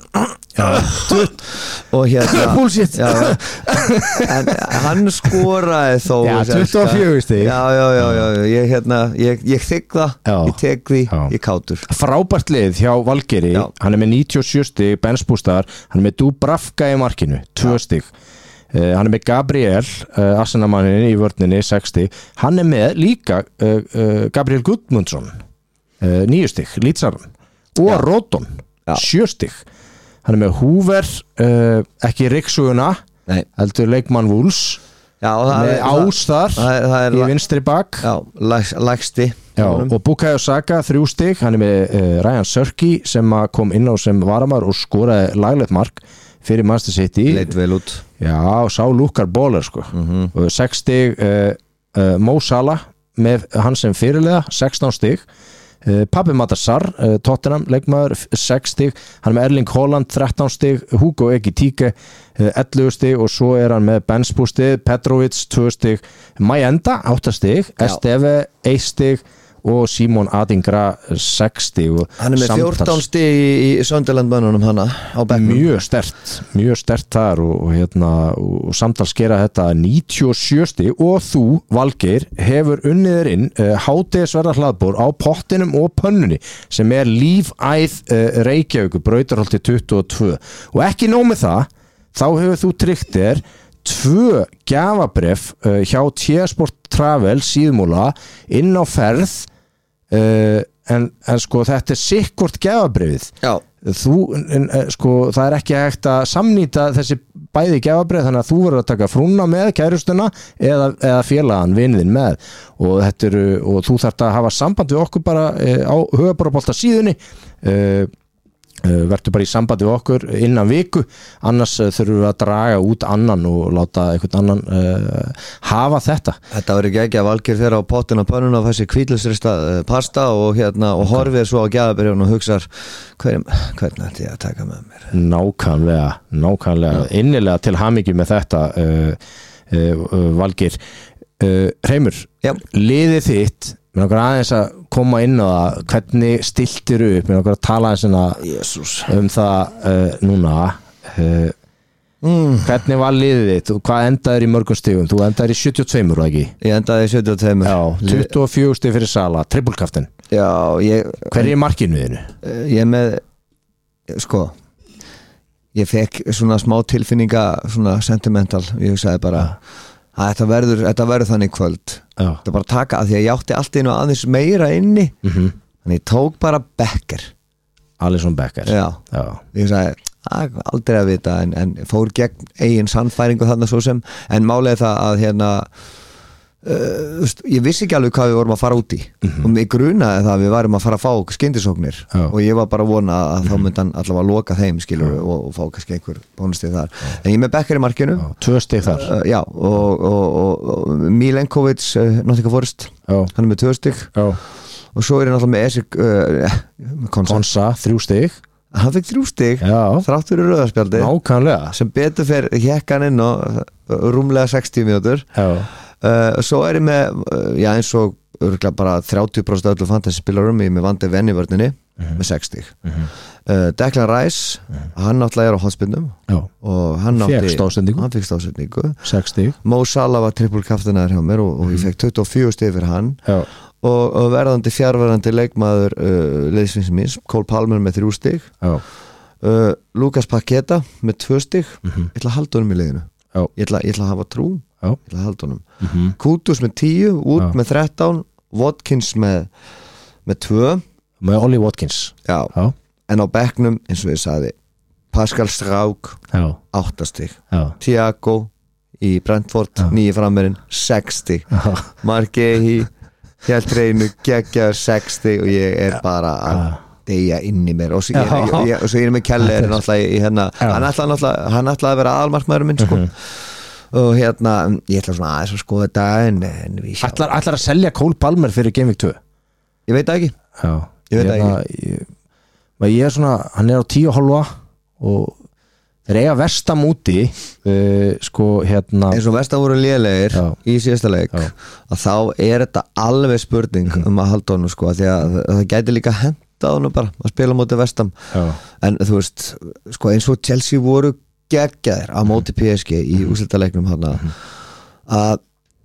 B: og hérna
A: já,
B: en hann skoraði þó
A: já, tuttugu og fjögur stig
B: já, já, já, já, ég, hérna, ég, ég þigg það, já. Ég tek því já. Ég kátur.
A: Frábært lið hjá Valgeiri, já. Hann er með níutíu og sjö stig benchboostar, hann er með Dubravka í markinu tvö stig, uh, hann er með Gabriel uh, Arsenalmannin í vörninni sex stig, hann er með líka uh, uh, Gabriel Gudmundsson uh, níu stig, Lítsarn og já. Rodon, sjö stig hann er með Hoover uh, ekki Riksuguna heldur leikmann Wolves
B: já,
A: með
B: er,
A: Ás þar
B: það er, það er,
A: í vinstri bak
B: já, lægsti
A: og Bukayo Saka þrjú stig, hann er með uh, Ryan Sörki sem kom inn á sem varamar og skoraði laglegt mark fyrir Manchester City
B: leit vel út
A: já, og sá lukkar bólar sko mm-hmm. og sex stig uh, uh, Mo Salah með hann sem fyrirliða sextán stig uh, Papi Matassar, uh, Tottenham leikmaður sex stig, hann er með Erling Haaland þrettán stig, Hugo Ekitike uh, ellefu stig og svo er hann með benchboostið, Petrovic tvö stig Mayenda átta stig Esteve eitt stig og Simon Adingra sex stig
B: hann er með fjórtán stig í, í Sunderland-mönnunum hana á bekknum
A: mjög stert, mjög stert þar og, og, hérna, og samtals gera þetta níutíu og sjö stig og þú Valgeir hefur unniður inn uh, hádegisverða hlaðbor á pottinum og pönnunni sem er lífæð uh, Reykjavík Brautarholti tuttugu og tvö og ekki nóg með það þá hefur þú tryggt þér tvö gjafabref uh, hjá T-Sport Travel síðmúla inn á ferð uh, en, en sko þetta er sikkort gjafabrefið
B: Já.
A: þú, sko, það er ekki hægt að samnýta þessi bæði gjafabréf, þannig að þú verður að taka frúna með kærustuna eða, eða félagann vinðin með og, þetta eru, og þú þarft að hafa samband við okkur bara á Höfuðborgarbolta síðunni uh, verður bara í sambandi við okkur innan viku, annars þurfum við að draga út annan og láta einhvern annan uh, hafa þetta.
B: Þetta verður ekki ekki að Valgeir fyrir á pottin og pönnuna og þessi hvítlausrista uh, pasta og hérna og horfið svo á gjafabréfun og hugsar hverjum, hvernig ætti ég að taka með mér?
A: Nákvæmlega, nákvæmlega ja. Innilega til hamingju með þetta uh, uh, Valgeir uh, Hreimur, ja. Liðið þitt mér langar aðeins að koma inn á það hvernig stiltir upp, mér langar að tala aðeins um það uh, núna uh, mm. hvernig var liðið þitt og hvað endaður í mörgum stigum, þú endaður í sjötíu og tvö var það ekki?
B: Ég endaði í sjötíu og tvö
A: Já, tuttugu og fjögur stig fyrir Sala, trippulkaftin
B: Já, ég
A: Hver er markinu þínu?
B: Ég er með, sko ég fekk svona smá tilfinninga svona sentimental, ég hugsaði bara að þetta verður, þetta verður þannig kvöld
A: Já.
B: þetta bara taka að því að ég átti allt einu aðeins meira inni
A: mm-hmm.
B: þannig ég tók bara Becker
A: Alisson Becker
B: Já.
A: Já.
B: Ég sagði, að, aldrei að vita en, en fór gegn eigin sannfæringu þarna svo sem, en málega það að hérna uh, ég vissi ekki alveg hvað við vorum að fara út í mm-hmm. og mig grunaði það að við varum að fara að fá skyndisóknir
A: Já.
B: og ég var bara að vona að mm-hmm. þá myndi hann allavega að loka þeim skilur og, og fá kannski einhver bónustið þar Já. En ég með Becker í markinu
A: Já, tvö stig þar
B: uh, Já, og, og, og, og Milenkovic uh, Nottingham Forest,
A: Já.
B: Hann er með tvö stig
A: Já.
B: og svo er hann alltaf með Esik uh, Konsa,
A: Konsa, þrjú stig
B: Hann fekk þrjú stig þrátt fyrir rauðarspjaldi
A: Nákvæmlega
B: sem betur fer hjekkan inn og rúmlega sextíu mínútur
A: Já
B: Uh, svo er ég með uh, já eins og örgulega bara þrjátíu prósent öllu fantasy spilarum ég með Vandi Venn í vörninni mm-hmm. með sex stig
A: mm-hmm.
B: uh, Declan Rice mm-hmm. hann náttúrulega er á hotspinnum og hann
A: fekk stóðsendingu
B: hann fekk stóðsendingu
A: sex stig
B: Mo Salah var trippulkaftinæður hjá mér og, og ég fekk tuttugu og fjögur stig fyrir hann og, og verðandi fjárverðandi leikmaður uh, leiðsvins minns Cole Palmer með þrjú stig uh, Lucas Paqueta með tvö stig
A: mm-hmm.
B: ég ætla að halda honum í liðinu ég ætla, ég ætla að hafa trú
A: Já.
B: ég ætla að halda honum
A: mm-hmm.
B: Kudus með tíu, Wood
A: Já.
B: með þrettán Watkins með með tvö
A: með Ollie Watkins
B: Já.
A: Já.
B: En á bekknum eins og ég sagði Pascal Strauk átta stig Thiago í Brentford nýju frammerinn sex stig Margehi helt reynu geggjaður sex stig og ég er bara að deyja inn í mér og svo ég, ég, ég, og svo ég er með Keller náttúrulega í hérna hann ætlaði náttúrulega hann ætlaði að vera aðalmarkmaðurinn minn sko mm-hmm. og hérna ég ætla svona aðeins að skoða þetta en, en við sjá
A: Ætlar, ætlar að selja Cole Palmer fyrir Game Week tvö?
B: Ég veit það ekki
A: Já,
B: ég veit það
A: hérna,
B: ekki
A: ég, ég er svona, hann er á tíu og hálfa og þeir eiga Vestam úti uh, sko hérna
B: eins og Vestam voru lélegir
A: Já.
B: í síðasta leik
A: Já.
B: að þá er þetta alveg spurning mm-hmm. um að halda honum sko því að það gæti líka hent á honum bara að spila móti Vestam
A: Já.
B: En þú veist sko eins og Chelsea voru geggjaðir á móti P S G í úrslitaleiknum hana mm-hmm. að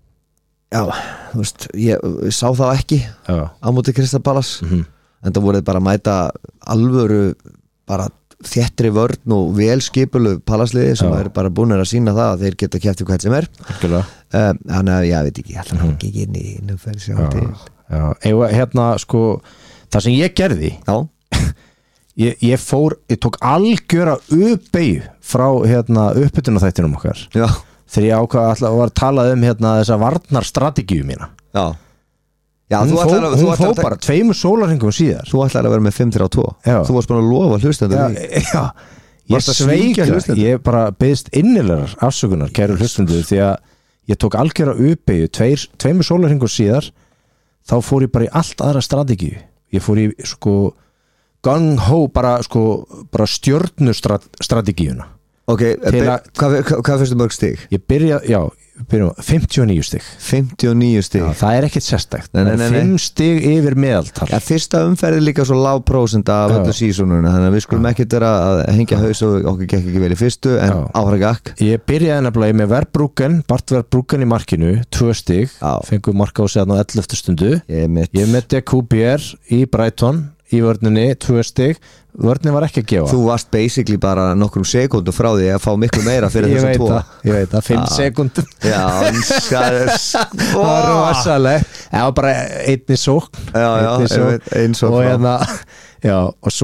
B: já, þú veist ég, ég sá þá ekki
A: já.
B: á móti Crystal Palace
A: mm-hmm.
B: en það voruð bara að mæta alvöru bara þéttri vörn og vel skipulu Palace-liði sem er bara búin að sína það að þeir geta keppt í hvað sem er um, þannig að ég veit ekki alltaf mm-hmm. ekki inn í innumferð sjá til
A: já, eða hérna sko það sem ég gerði
B: já
A: Ég, ég fór, ég tók algjöra uppbeigju frá hérna uppbytunarþættinum okkar
B: Já.
A: þegar ég ákvað alltaf var að tala um hérna þessa varnarstrategíu mína
B: Já, Já
A: hún
B: þú
A: fó,
B: ætlar að,
A: hún
B: þú
A: fó
B: ætlar að
A: bara tveimur sólarhringum síðar
B: Þú ætlar að vera með fimm þrjá tvö Þú varst bara að lofa hlustendur
A: Já, já ég sveika, ég bara beðist innilegar afsökunar kæru hlustendur því að ég tók algjöra uppbeigju tveir, tveimur sólarhringum síðar þá fór ég bara í allt aðra strategíu ég fór í sko gung-ho bara sko bara stjörnustrategíuna
B: Ok, be, hvað, hvað fyrstu mörg stig?
A: Ég byrja, já, byrja fimmtíu og níu stig
B: fimmtíu og níu stig
A: já, það er ekkert sérstakt
B: nei, nei, nei,
A: fimm stig yfir meðaltal
B: ja, Fyrsta umferð er líka svo lág prósent af öllu sísonuna þannig að við skulum ekkert vera að hengja haus og okkur gekk ekki vel í fyrstu en áhragak
A: Ég byrjaði nefnilega með Verbruggen Bart Verbruggen í markinu, tvö stig fengum marka á sig á elleftu stundu
B: Ég
A: er með D Q B R í Brighton í vörninni, tvö stig vörnin var ekki að gefa
B: Þú varst basically bara nokkrum sekúndum frá því að fá miklu meira fyrir þessum tvo
A: Ég veit það, fimm sekúndum
B: Já, það er
A: Það var rosalegt Það var bara einni sókn
B: Já, já,
A: einni sókn.
B: einn sókn
A: og, hérna, já, og svo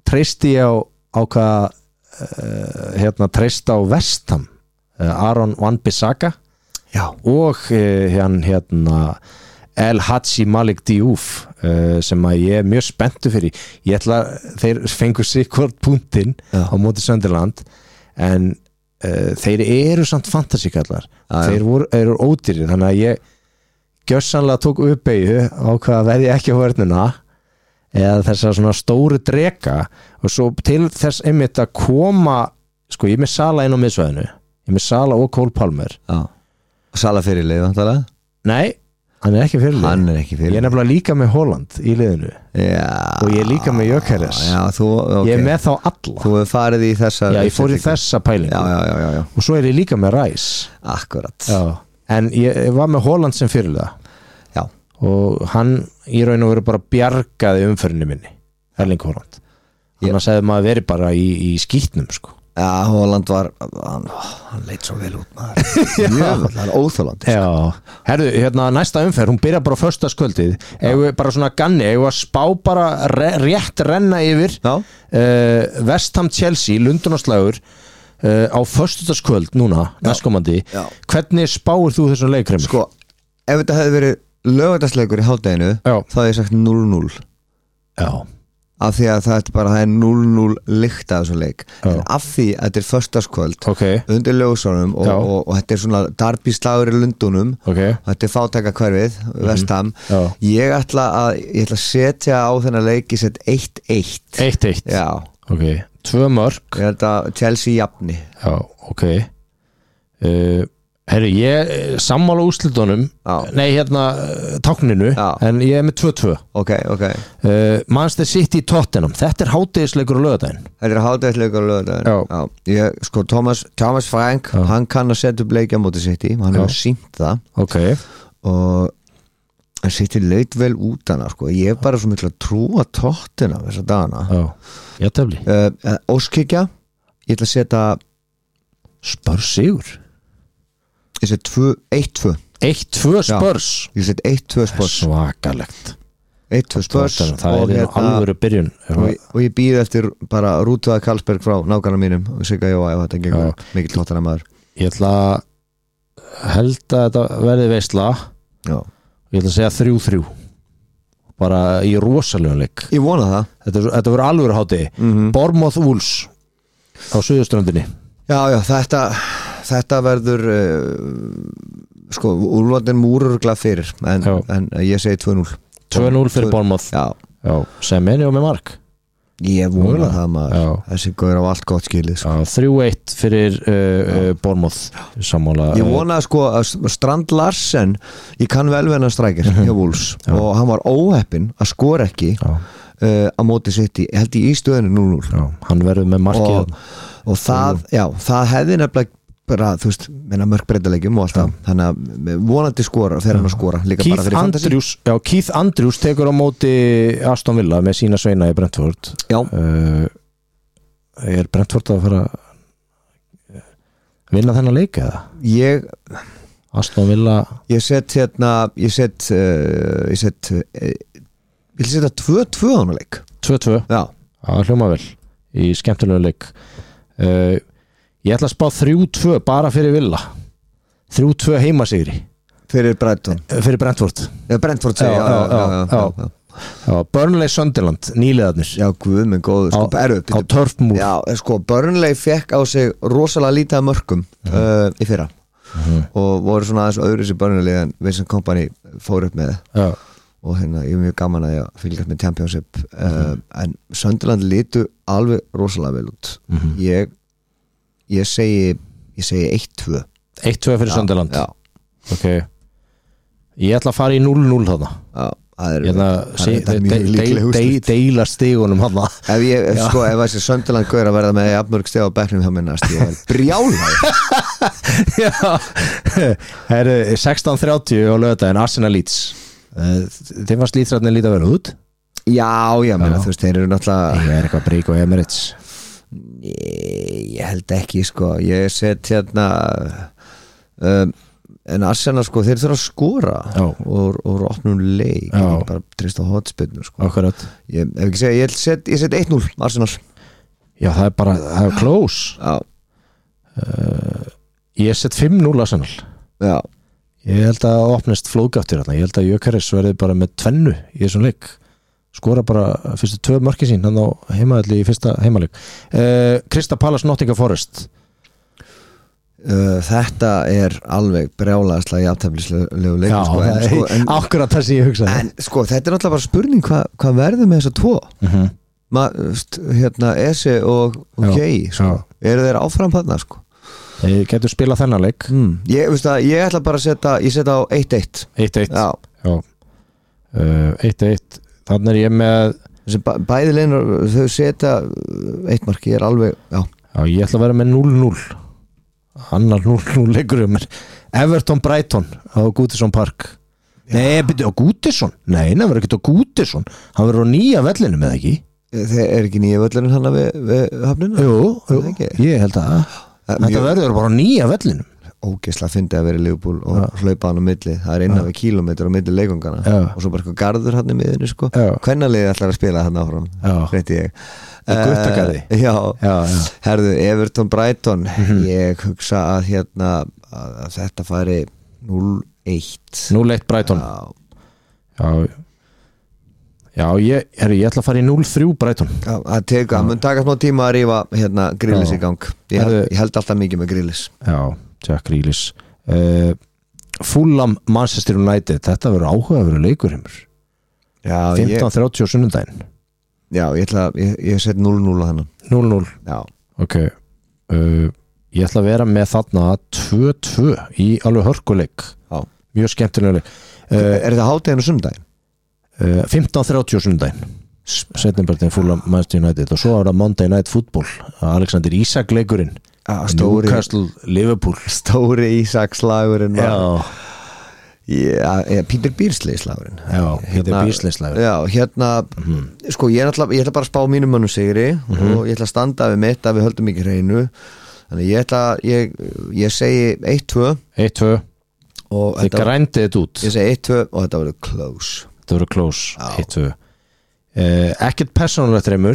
A: treysti ég á, á hvað uh, hérna treysta á Vestham uh, Aron Wan-Bissaka og uh, hann hérna El Hadji Malik Diouf uh, sem að ég er mjög spenntur fyrir ég ætla, þeir fengur sig hvort punktinn á móti Sunderland en uh, þeir eru samt fantasíkallar þeir voru, eru ódýrir þannig að ég gjössanlega tók uppeyju á hvað veði ekki á vörnina eða þessa svona stóru dreka og svo til þess einmitt að koma sko ég er með Sala inn á miðsvæðinu ég er með Sala og Cole Palmer
B: Já. Sala fyrir leið vantarlega?
A: Nei Hann er ekki fyrirlið.
B: Hann er ekki fyrirlið.
A: Ég er nefnilega líka með Holland í liðinu.
B: Já.
A: Og ég er líka með Jökeres.
B: Já, þú, ok.
A: Ég er með þá alla.
B: Þú hefur farið í þessa...
A: Já, ég fór í þessa pælingu.
B: Já, já, já, já.
A: Og svo er ég líka með Rice.
B: Akkurat.
A: Já. En ég, ég var með Holland sem fyrirliða.
B: Já.
A: Og hann í raun og veru bara bjargaði umferðinni minni. Erling Holland. Þannig að segði maður verið bara í, í skítnum, sko.
B: Já, Holland var hann, hann leit svo vel út maður Jöfnvel, það er óþólandi
A: Já, herru, hérna næsta umferð hún byrja bara á föstudagskvöldið eða bara svona ganni, eða spá bara re, rétt renna yfir uh, West Ham Chelsea Lundunarslagur uh, á föstudagskvöld núna, næstkomandi hvernig spáir þú þessum leikreim?
B: Sko, ef þetta hefði verið laugardagsleikur í hádeginu þá hefði ég sagt núll núll
A: Já
B: af því að það er bara það er núll núll lykt af þessu leik oh. en af því að þetta er föstudagskvöld
A: okay.
B: undir ljósunum og, og, og þetta er svona derby slagur í Lundunum
A: okay.
B: þetta er fátæka hverfið mm-hmm. West Ham
A: oh.
B: ég ætla að ég ætla að setja á þennan leik ég set eitt eitt
A: eitt eitt
B: já
A: ok, tvö mörg
B: ég held að Chelsea jafni
A: já, ok uh, herru, ég sammála úrslitunum nei, hérna, tákninu já. En ég er með tvö tvö
B: ok, ok
A: uh, Manchester City Tottenham þetta er hádegisleikur á laugardaginn
B: þetta er hádegisleikur á laugardaginn já. Já. Ég, sko, Thomas, Thomas Frank já. Hann kann að setja upp leikja á móti City hann hefur sínt það
A: okay.
B: og City leit vel út hana sko. ég er bara svo miklu að trúa Tottenham þessa dagana
A: ég tefli
B: uh, Óskikja ég ætla að setja
A: Spurs sigur
B: ég set eitt tvö
A: eitt tvö Spurs
B: ég set eitt tvö Spurs
A: svakalegt
B: eitt tvö Spurs
A: það er hérna, alvöru byrjun
B: og, og ég býð eftir bara Rútvaða Karlsberg frá nákvæmna mínum og Sigga Jóa ef þetta gengur mikil tóttana maður
A: ég ætla að held að þetta verði veistla
B: já.
A: Ég ætla að segja þrjú þrjú bara í rosalegum leik
B: ég vona það
A: þetta, þetta verður alvöru háti mm-hmm. Bournemouth Wolves á Suðurströndinni
B: já já þetta þetta verður uh, sko úrlóðin múrur glað fyrir en, en ég segi tvö núll
A: tvö núll fyrir Bournemouth já. Já, sem meni og með mark
B: ég vona það maður þessi góður á allt gott skilið sko.
A: þrjú eitt fyrir uh, uh, Bournemouth Sammála,
B: ég vona sko að Strand Larsen ég kann vel venna strækir hjá Wolves og hann var óheppinn að skora ekki uh, á móti City held ég í stöðinu núll núll
A: já, hann verður með markið
B: og, og það, já, það hefði nefnilega bara, þú veist, meina mörg breytalegjum og alltaf, já. Þannig að vonandi skora fer hann að skora, líka
A: Keith
B: bara fyrir
A: Andrews, já, Keith Andrews tekur á móti Aston Villa með sína sveina í Brentford
B: já
A: uh, er Brentford að fara vinna þennan leik eða?
B: Ég
A: Aston Villa
B: ég set hérna, ég set uh, ég set uh, ég vil setja tvö tvö á hann leik
A: tvö tvö,
B: já,
A: það hljóma vel í skemmtilegu leik uh, ég ætla að spá þrjú tvö bara fyrir Villa þrjú tvö heimasigri
B: fyrir Brighton
A: fyrir Brentford
B: ja, Brentford segi, já, já, já, já, já, já.
A: já Burnley Sunderland, nýliðarnir
B: já, guð minn góður sko,
A: á, á Turfmoor
B: já, sko, Burnley fekk á sig rosalega lítið af mörkum uh-huh. uh, í fyrra uh-huh. og voru svona aðeins öðru sem Burnley en Vincent Kompany fór upp með
A: já.
B: Og hérna, ég er mjög gaman að ég fylgjast með Championship uh-huh. uh, en Sunderland lítu alveg rosalega vel út uh-huh. ég ég segi ég segi eitt tvö
A: eitt tvö fyrir Sunderland
B: já.
A: Ok ég ætla að fara í núll núll þarna
B: já, það er,
A: ég
B: það er, það er mjög líklega
A: úrslit deila stigunum þarna
B: ef ég, ef, sko, ef þessi Sunderland gaur að verða með jafnmörg stig á bekknum hjá minnast ég er brjálaður
A: já það er sextán þrjátíu á laugardaginn Arsenal Leeds þeim var slítrætni líta vel út
B: já, já, meina, þú veist, þeir eru náttúrulega
A: ég er eitthvað brík og Emirates
B: Ég, ég held ekki sko ég set hérna um, en Arsenal sko, þeir þurfa að skora
A: Já.
B: og, og opnum leik
A: Já.
B: ekki bara trist á hotspinnu sko.
A: Akkurat
B: ég, ef ekki segja, ég set, ég set eitt núll Arsenal
A: Já, það er bara, það er close
B: Já,
A: uh, Ég set fimm núll Arsenal
B: já,
A: Ég held að það opnist flóðgáttir þarna. Ég held að Jökaris verði bara með tvennu í þessum leik skora bara fyrstu tvö mörki sín hann á heimaðalli í fyrsta heimaleik uh, Krista Palace Nottingham Forest
B: uh, þetta er alveg brjálæðislega jafnteflislegu leik
A: Já,
B: sko, en, sko, en,
A: akkurat það sem ég hugsaði
B: en sko, þetta er náttúrulega bara spurning hvað hva verður með þessa tvo
A: mm -hmm.
B: Ma, st, hérna, Ese og, og Kei sko. eru þeir áfram þarna sko?
A: Ég getur spilað þennan leik
B: mm. ég, veist að, ég ætla bara að setja ég setja á eitt eitt
A: eitt eitt
B: Já.
A: Já. Uh, eitt eitt Þannig er ég með
B: Þessi bæ, bæði leinar, þau setja eitt marki, er alveg, já
A: Já, ég ætla að vera með núll núll annar núll núll leikur um mér Everton Brighton á Goodison Park já. Nei, byrju, á Goodison Nei, það verður ekki á Goodison Hann verður á nýja vellinum, eða ekki?
B: Þeir er ekki nýja völlurinn hann við, við hafnina?
A: Jú, jú ég held að Þetta verður bara á nýja vellinum
B: Ógeðslega fyndi að vera í Liverpool og ja. hlaupa hann á milli, það er innan við kílómetrar á milli leikungana
A: ja.
B: og svo bara eitthvað garður hann í miðinu sko,
A: ja.
B: hvernaliðið ætlar að spila hann áfram reyndi ég
A: í Guttagarði
B: uh, já,
A: já, já.
B: herðu, Everton Brighton
A: mm -hmm.
B: ég hugsa að hérna að, að þetta færi núll eitt
A: núll eitt Brighton já, já. Já, ég, er, ég ætla að fara í núll þrjú Brighton
B: Já, að teka, að mun taka smá tíma að rífa hérna Grealish í gang ég held, ég held alltaf mikið með Grealish
A: Já, Jack Grealish uh, Fulham Manchester United þetta verður áhugaverður leikur heimur fimmtán þrjátíu á sunnudaginn
B: Já, ég ætla ég, ég set núll núll á hennan
A: núll núll
B: Já
A: Ok uh, Ég ætla að vera með þarna tvö tvö í alveg hörkuleik
B: Já
A: Mjög skemmtilega leik
B: uh, Er þetta hádeginn á sunnudaginn?
A: Uh, fimmtán þrjátíu á sunnudaginn setnumbertin Fulham Manchester United og svo er það Monday Night Football Alexander Isak leikurinn
B: ah, stóri,
A: Newcastle Liverpool
B: stóri Isak slagurinn
A: Já
B: Já, Peter Beardsley slagurinn
A: Já, Peter
B: hérna,
A: Beardsley slagurinn
B: Já, hérna mm -hmm. sko ég ætla, ég ætla bara að spá mínum mönnum sigri mm -hmm. og ég ætla að standa við mitt að við höldum ekki hreinu þannig ég ætla ég, ég segi eitt tvö
A: eitt tvö
B: og
A: þið grændið þetta út
B: ég segi eitt tvö og þetta verður close
A: þetta verður close eitt tvö uh, ekkert persónulegt reymur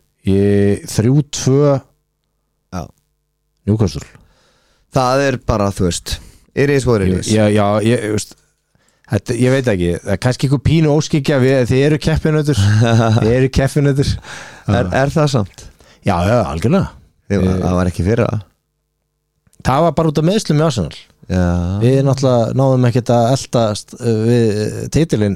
A: þrjú tvö Newcastle
B: það er bara þú veist er ég svo reynis
A: já, já, ég, veist, þetta, ég veit ekki það er kannski eitthvað pínu óskikja við þið eru keppinautur þið eru keppinautur
B: er, er það samt?
A: Já, já, algjörlega
B: það, það var ekki fyrra
A: það var bara út af meðslum í Arsenal
B: já.
A: Við náttúrulega náðum ekkert að eldast við titilinn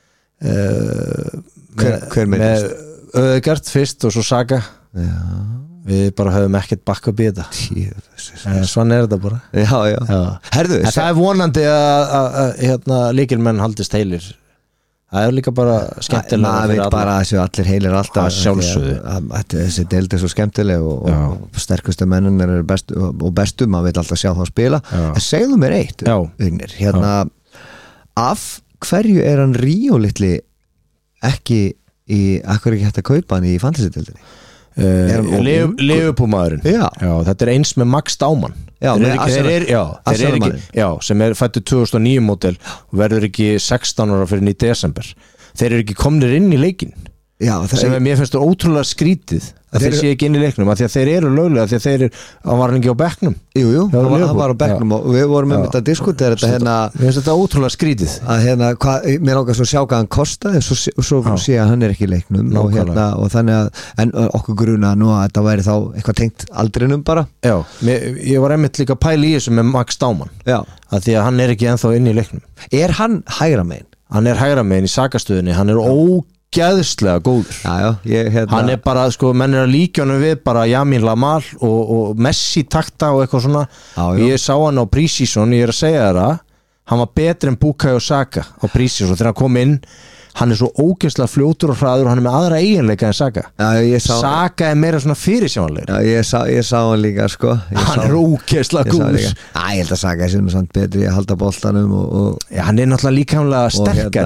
A: uh,
B: hver, hver
A: með Öðegard fyrst og svo Saga
B: já.
A: Við bara höfum ekkert bakka upp í þetta en svona er þetta bara
B: já, já. Já. Herðu,
A: en það er vonandi að hérna, líkilmenn haldist heilir það er líka bara skemmtilega
B: maður veit bara að þessu allir heilir alltaf
A: sjálfsögðu
B: þessi deild er svo skemmtileg og, og sterkustu mennin er bestu, og bestu, maður veit alltaf sjá þá spila já. En segðu mér eitt Vignir, hérna, af hverju er hann Ríó litli ekki í, akkur ekki hægt að kaupa hann í fantasy-deildinni
A: uh, Leifupúmaðurinn já. Já, þetta er eins með Max Dáman
B: já,
A: þeir er, þeir er, já, þeir er ekki, já, sem er fættu tvö þúsund og níu módel og verður ekki sextán ára fyrir í desember þeir eru ekki komnir inn í leikin já, sem er, mér finnst það ótrúlega skrítið að þeir, þeir sé ekki inn í leiknum að því að þeir eru löglega, að því að þeir eru hann var ekki á bekknum
B: Jújú, jú, hann, hann var á bekknum já. Og við vorum með þetta að diskutera þetta hérna
A: mér finnst þetta ótrúlega skrítið
B: að hérna, hva, mér ákast að sjá hvað hann kostaði og svo, svo sé að hann er ekki í leiknum og, hérna, og þannig að, en okkur gruna nú að þetta væri þá eitthvað tengt aldrinum bara
A: Já, mér, ég var einmitt líka pæli í þessu með Max Dáman já. Að því að hann er ekki ennþá inn í leiknum
B: Er hann hægra megin?
A: Hann er hægra megin í sakastöðinni, hann er ó geðslega góður
B: já, já, ég, hérna...
A: hann er bara, sko, menn er að líka hann við bara Jamin Lamal og, og Messi takta og eitthvað svona já, já. Ég sá hann á pre-season, ég er að segja það hann var betri en Bukayo Saka á pre-season þegar hann kom inn hann er svo ógeðslega fljótur og hraður og hann er með aðra eiginleika en Saka
B: já, sá...
A: Saka er meira svona fyrirsjónleir
B: ég, ég sá hann líka sko ég
A: hann
B: sá...
A: er ógeðslega góður
B: ég held að Saka er sem samt betri að halda boltanum og, og...
A: já, hann er náttúrulega líkamlega sterkari hérna...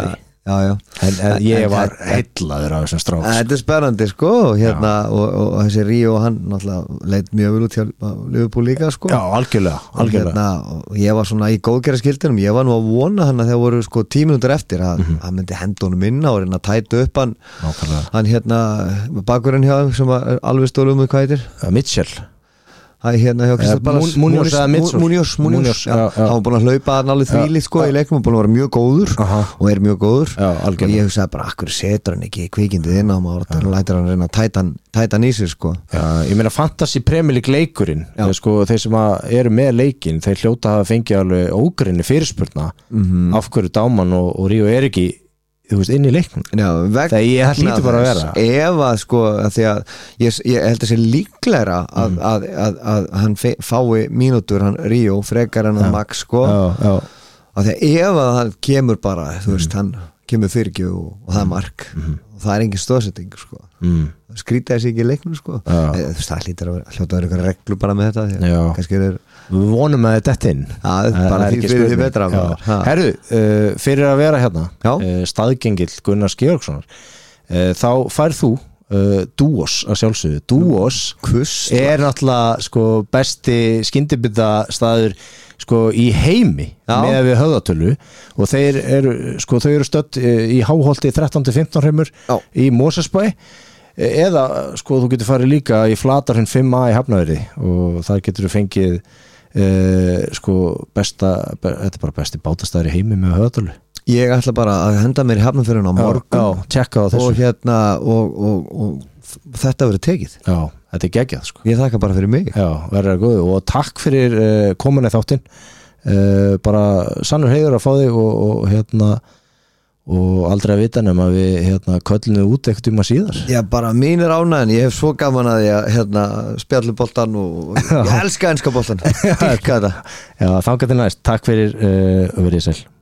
B: já, já.
A: En, en ég en, var heillaður á þessum stráks.
B: Þetta er spennandi sko hérna, og, og, og þessi Ríó hann náttúrulega leit mjög vel út hjá Liverpool líka sko.
A: Já, algjörlega, algjörlega.
B: Og, hérna, og ég var svona í góðgerra skildinum, ég var nú að vona hann að þegar voru sko tíu mínútur eftir að hann mm-hmm. myndi henda honum inn á og reyna að tæta upp hann, hann hérna bakurinn hjá sem var alveg stólum með hvað heitir?
A: Mitchell.
B: Það er hérna hjá Kristall Palace
A: Munoz eða Mitchell
B: Munoz, Munoz hann var búin að hlaupa hann alveg þvílið sko í leiknum og búin að vera mjög góður Aha. og er mjög góður
A: já,
B: og ég hugsaði bara, akkur setur hann ekki kvikindið inn á maður og lætur hann reyna að tæta hann, tæta hann í sig sko
A: já, ég meina Fantasy Premier League leikurinn sko, þeir sem eru með leikinn þeir hljóta að fengja alveg ógrinni fyrirspurna mm-hmm. af hverju Dáman og, og Ríó er ekki þú veist, inn í leiknum það ég hlýtur bara að vera
B: ef að sko, að því að ég, ég held að sé líklegra að, mm. að, að, að hann fái mínútur hann Ríó, frekar en að Max sko,
A: já, já.
B: að því að ef að hann kemur bara, þú veist, mm. hann kemur fyrrgju og, og það er mark mm. og það er engin stóðsetting sko mm. skrýta þessi ekki í leiknum sko þú veist, það hlýtur að hljóta að vera eitthvað reglu bara með þetta því að kannski er
A: við vonum að þetta inn
B: já, bara því fyrir því betra
A: herru, uh, fyrir að vera hérna uh, staðgengill Gunnars Georgssonar uh, þá færð þú uh, Duos að sjálfsögðu Duos
B: Kvist,
A: er náttúrulega sko, besti skyndibita staður sko, í heimi já. Með við höfðatölu og þeir eru, sko, þau eru stödd í Háholti þrettán til fimmtán hreimur í Mosesbæ eða sko, þú getur farið líka í Flatarhund fimm A í Hafnarfirði og þar getur þú fengið Uh, sko besta be, þetta er bara besti bátastæður í heimi með höfðatölu
B: ég ætla bara að henda mér í Hafnarfjörðina á morgun
A: já, tjekka á þessu
B: og hérna og, og, og þetta verður tekið
A: já, þetta er geggjað sko
B: ég þakka bara fyrir mig
A: já, verður góð og takk fyrir uh, komin í þáttinn uh, bara sannur heiður að fá þig og, og hérna og aldrei að vita nema að við hérna köllum út eitthvað tíma síðar
B: já bara mín er ánægðin, ég hef svo gaman að ég hérna spjallu boltan og ég elska enska boltan dýrka þetta
A: já þá getur næst, takk fyrir uh, og verið sæl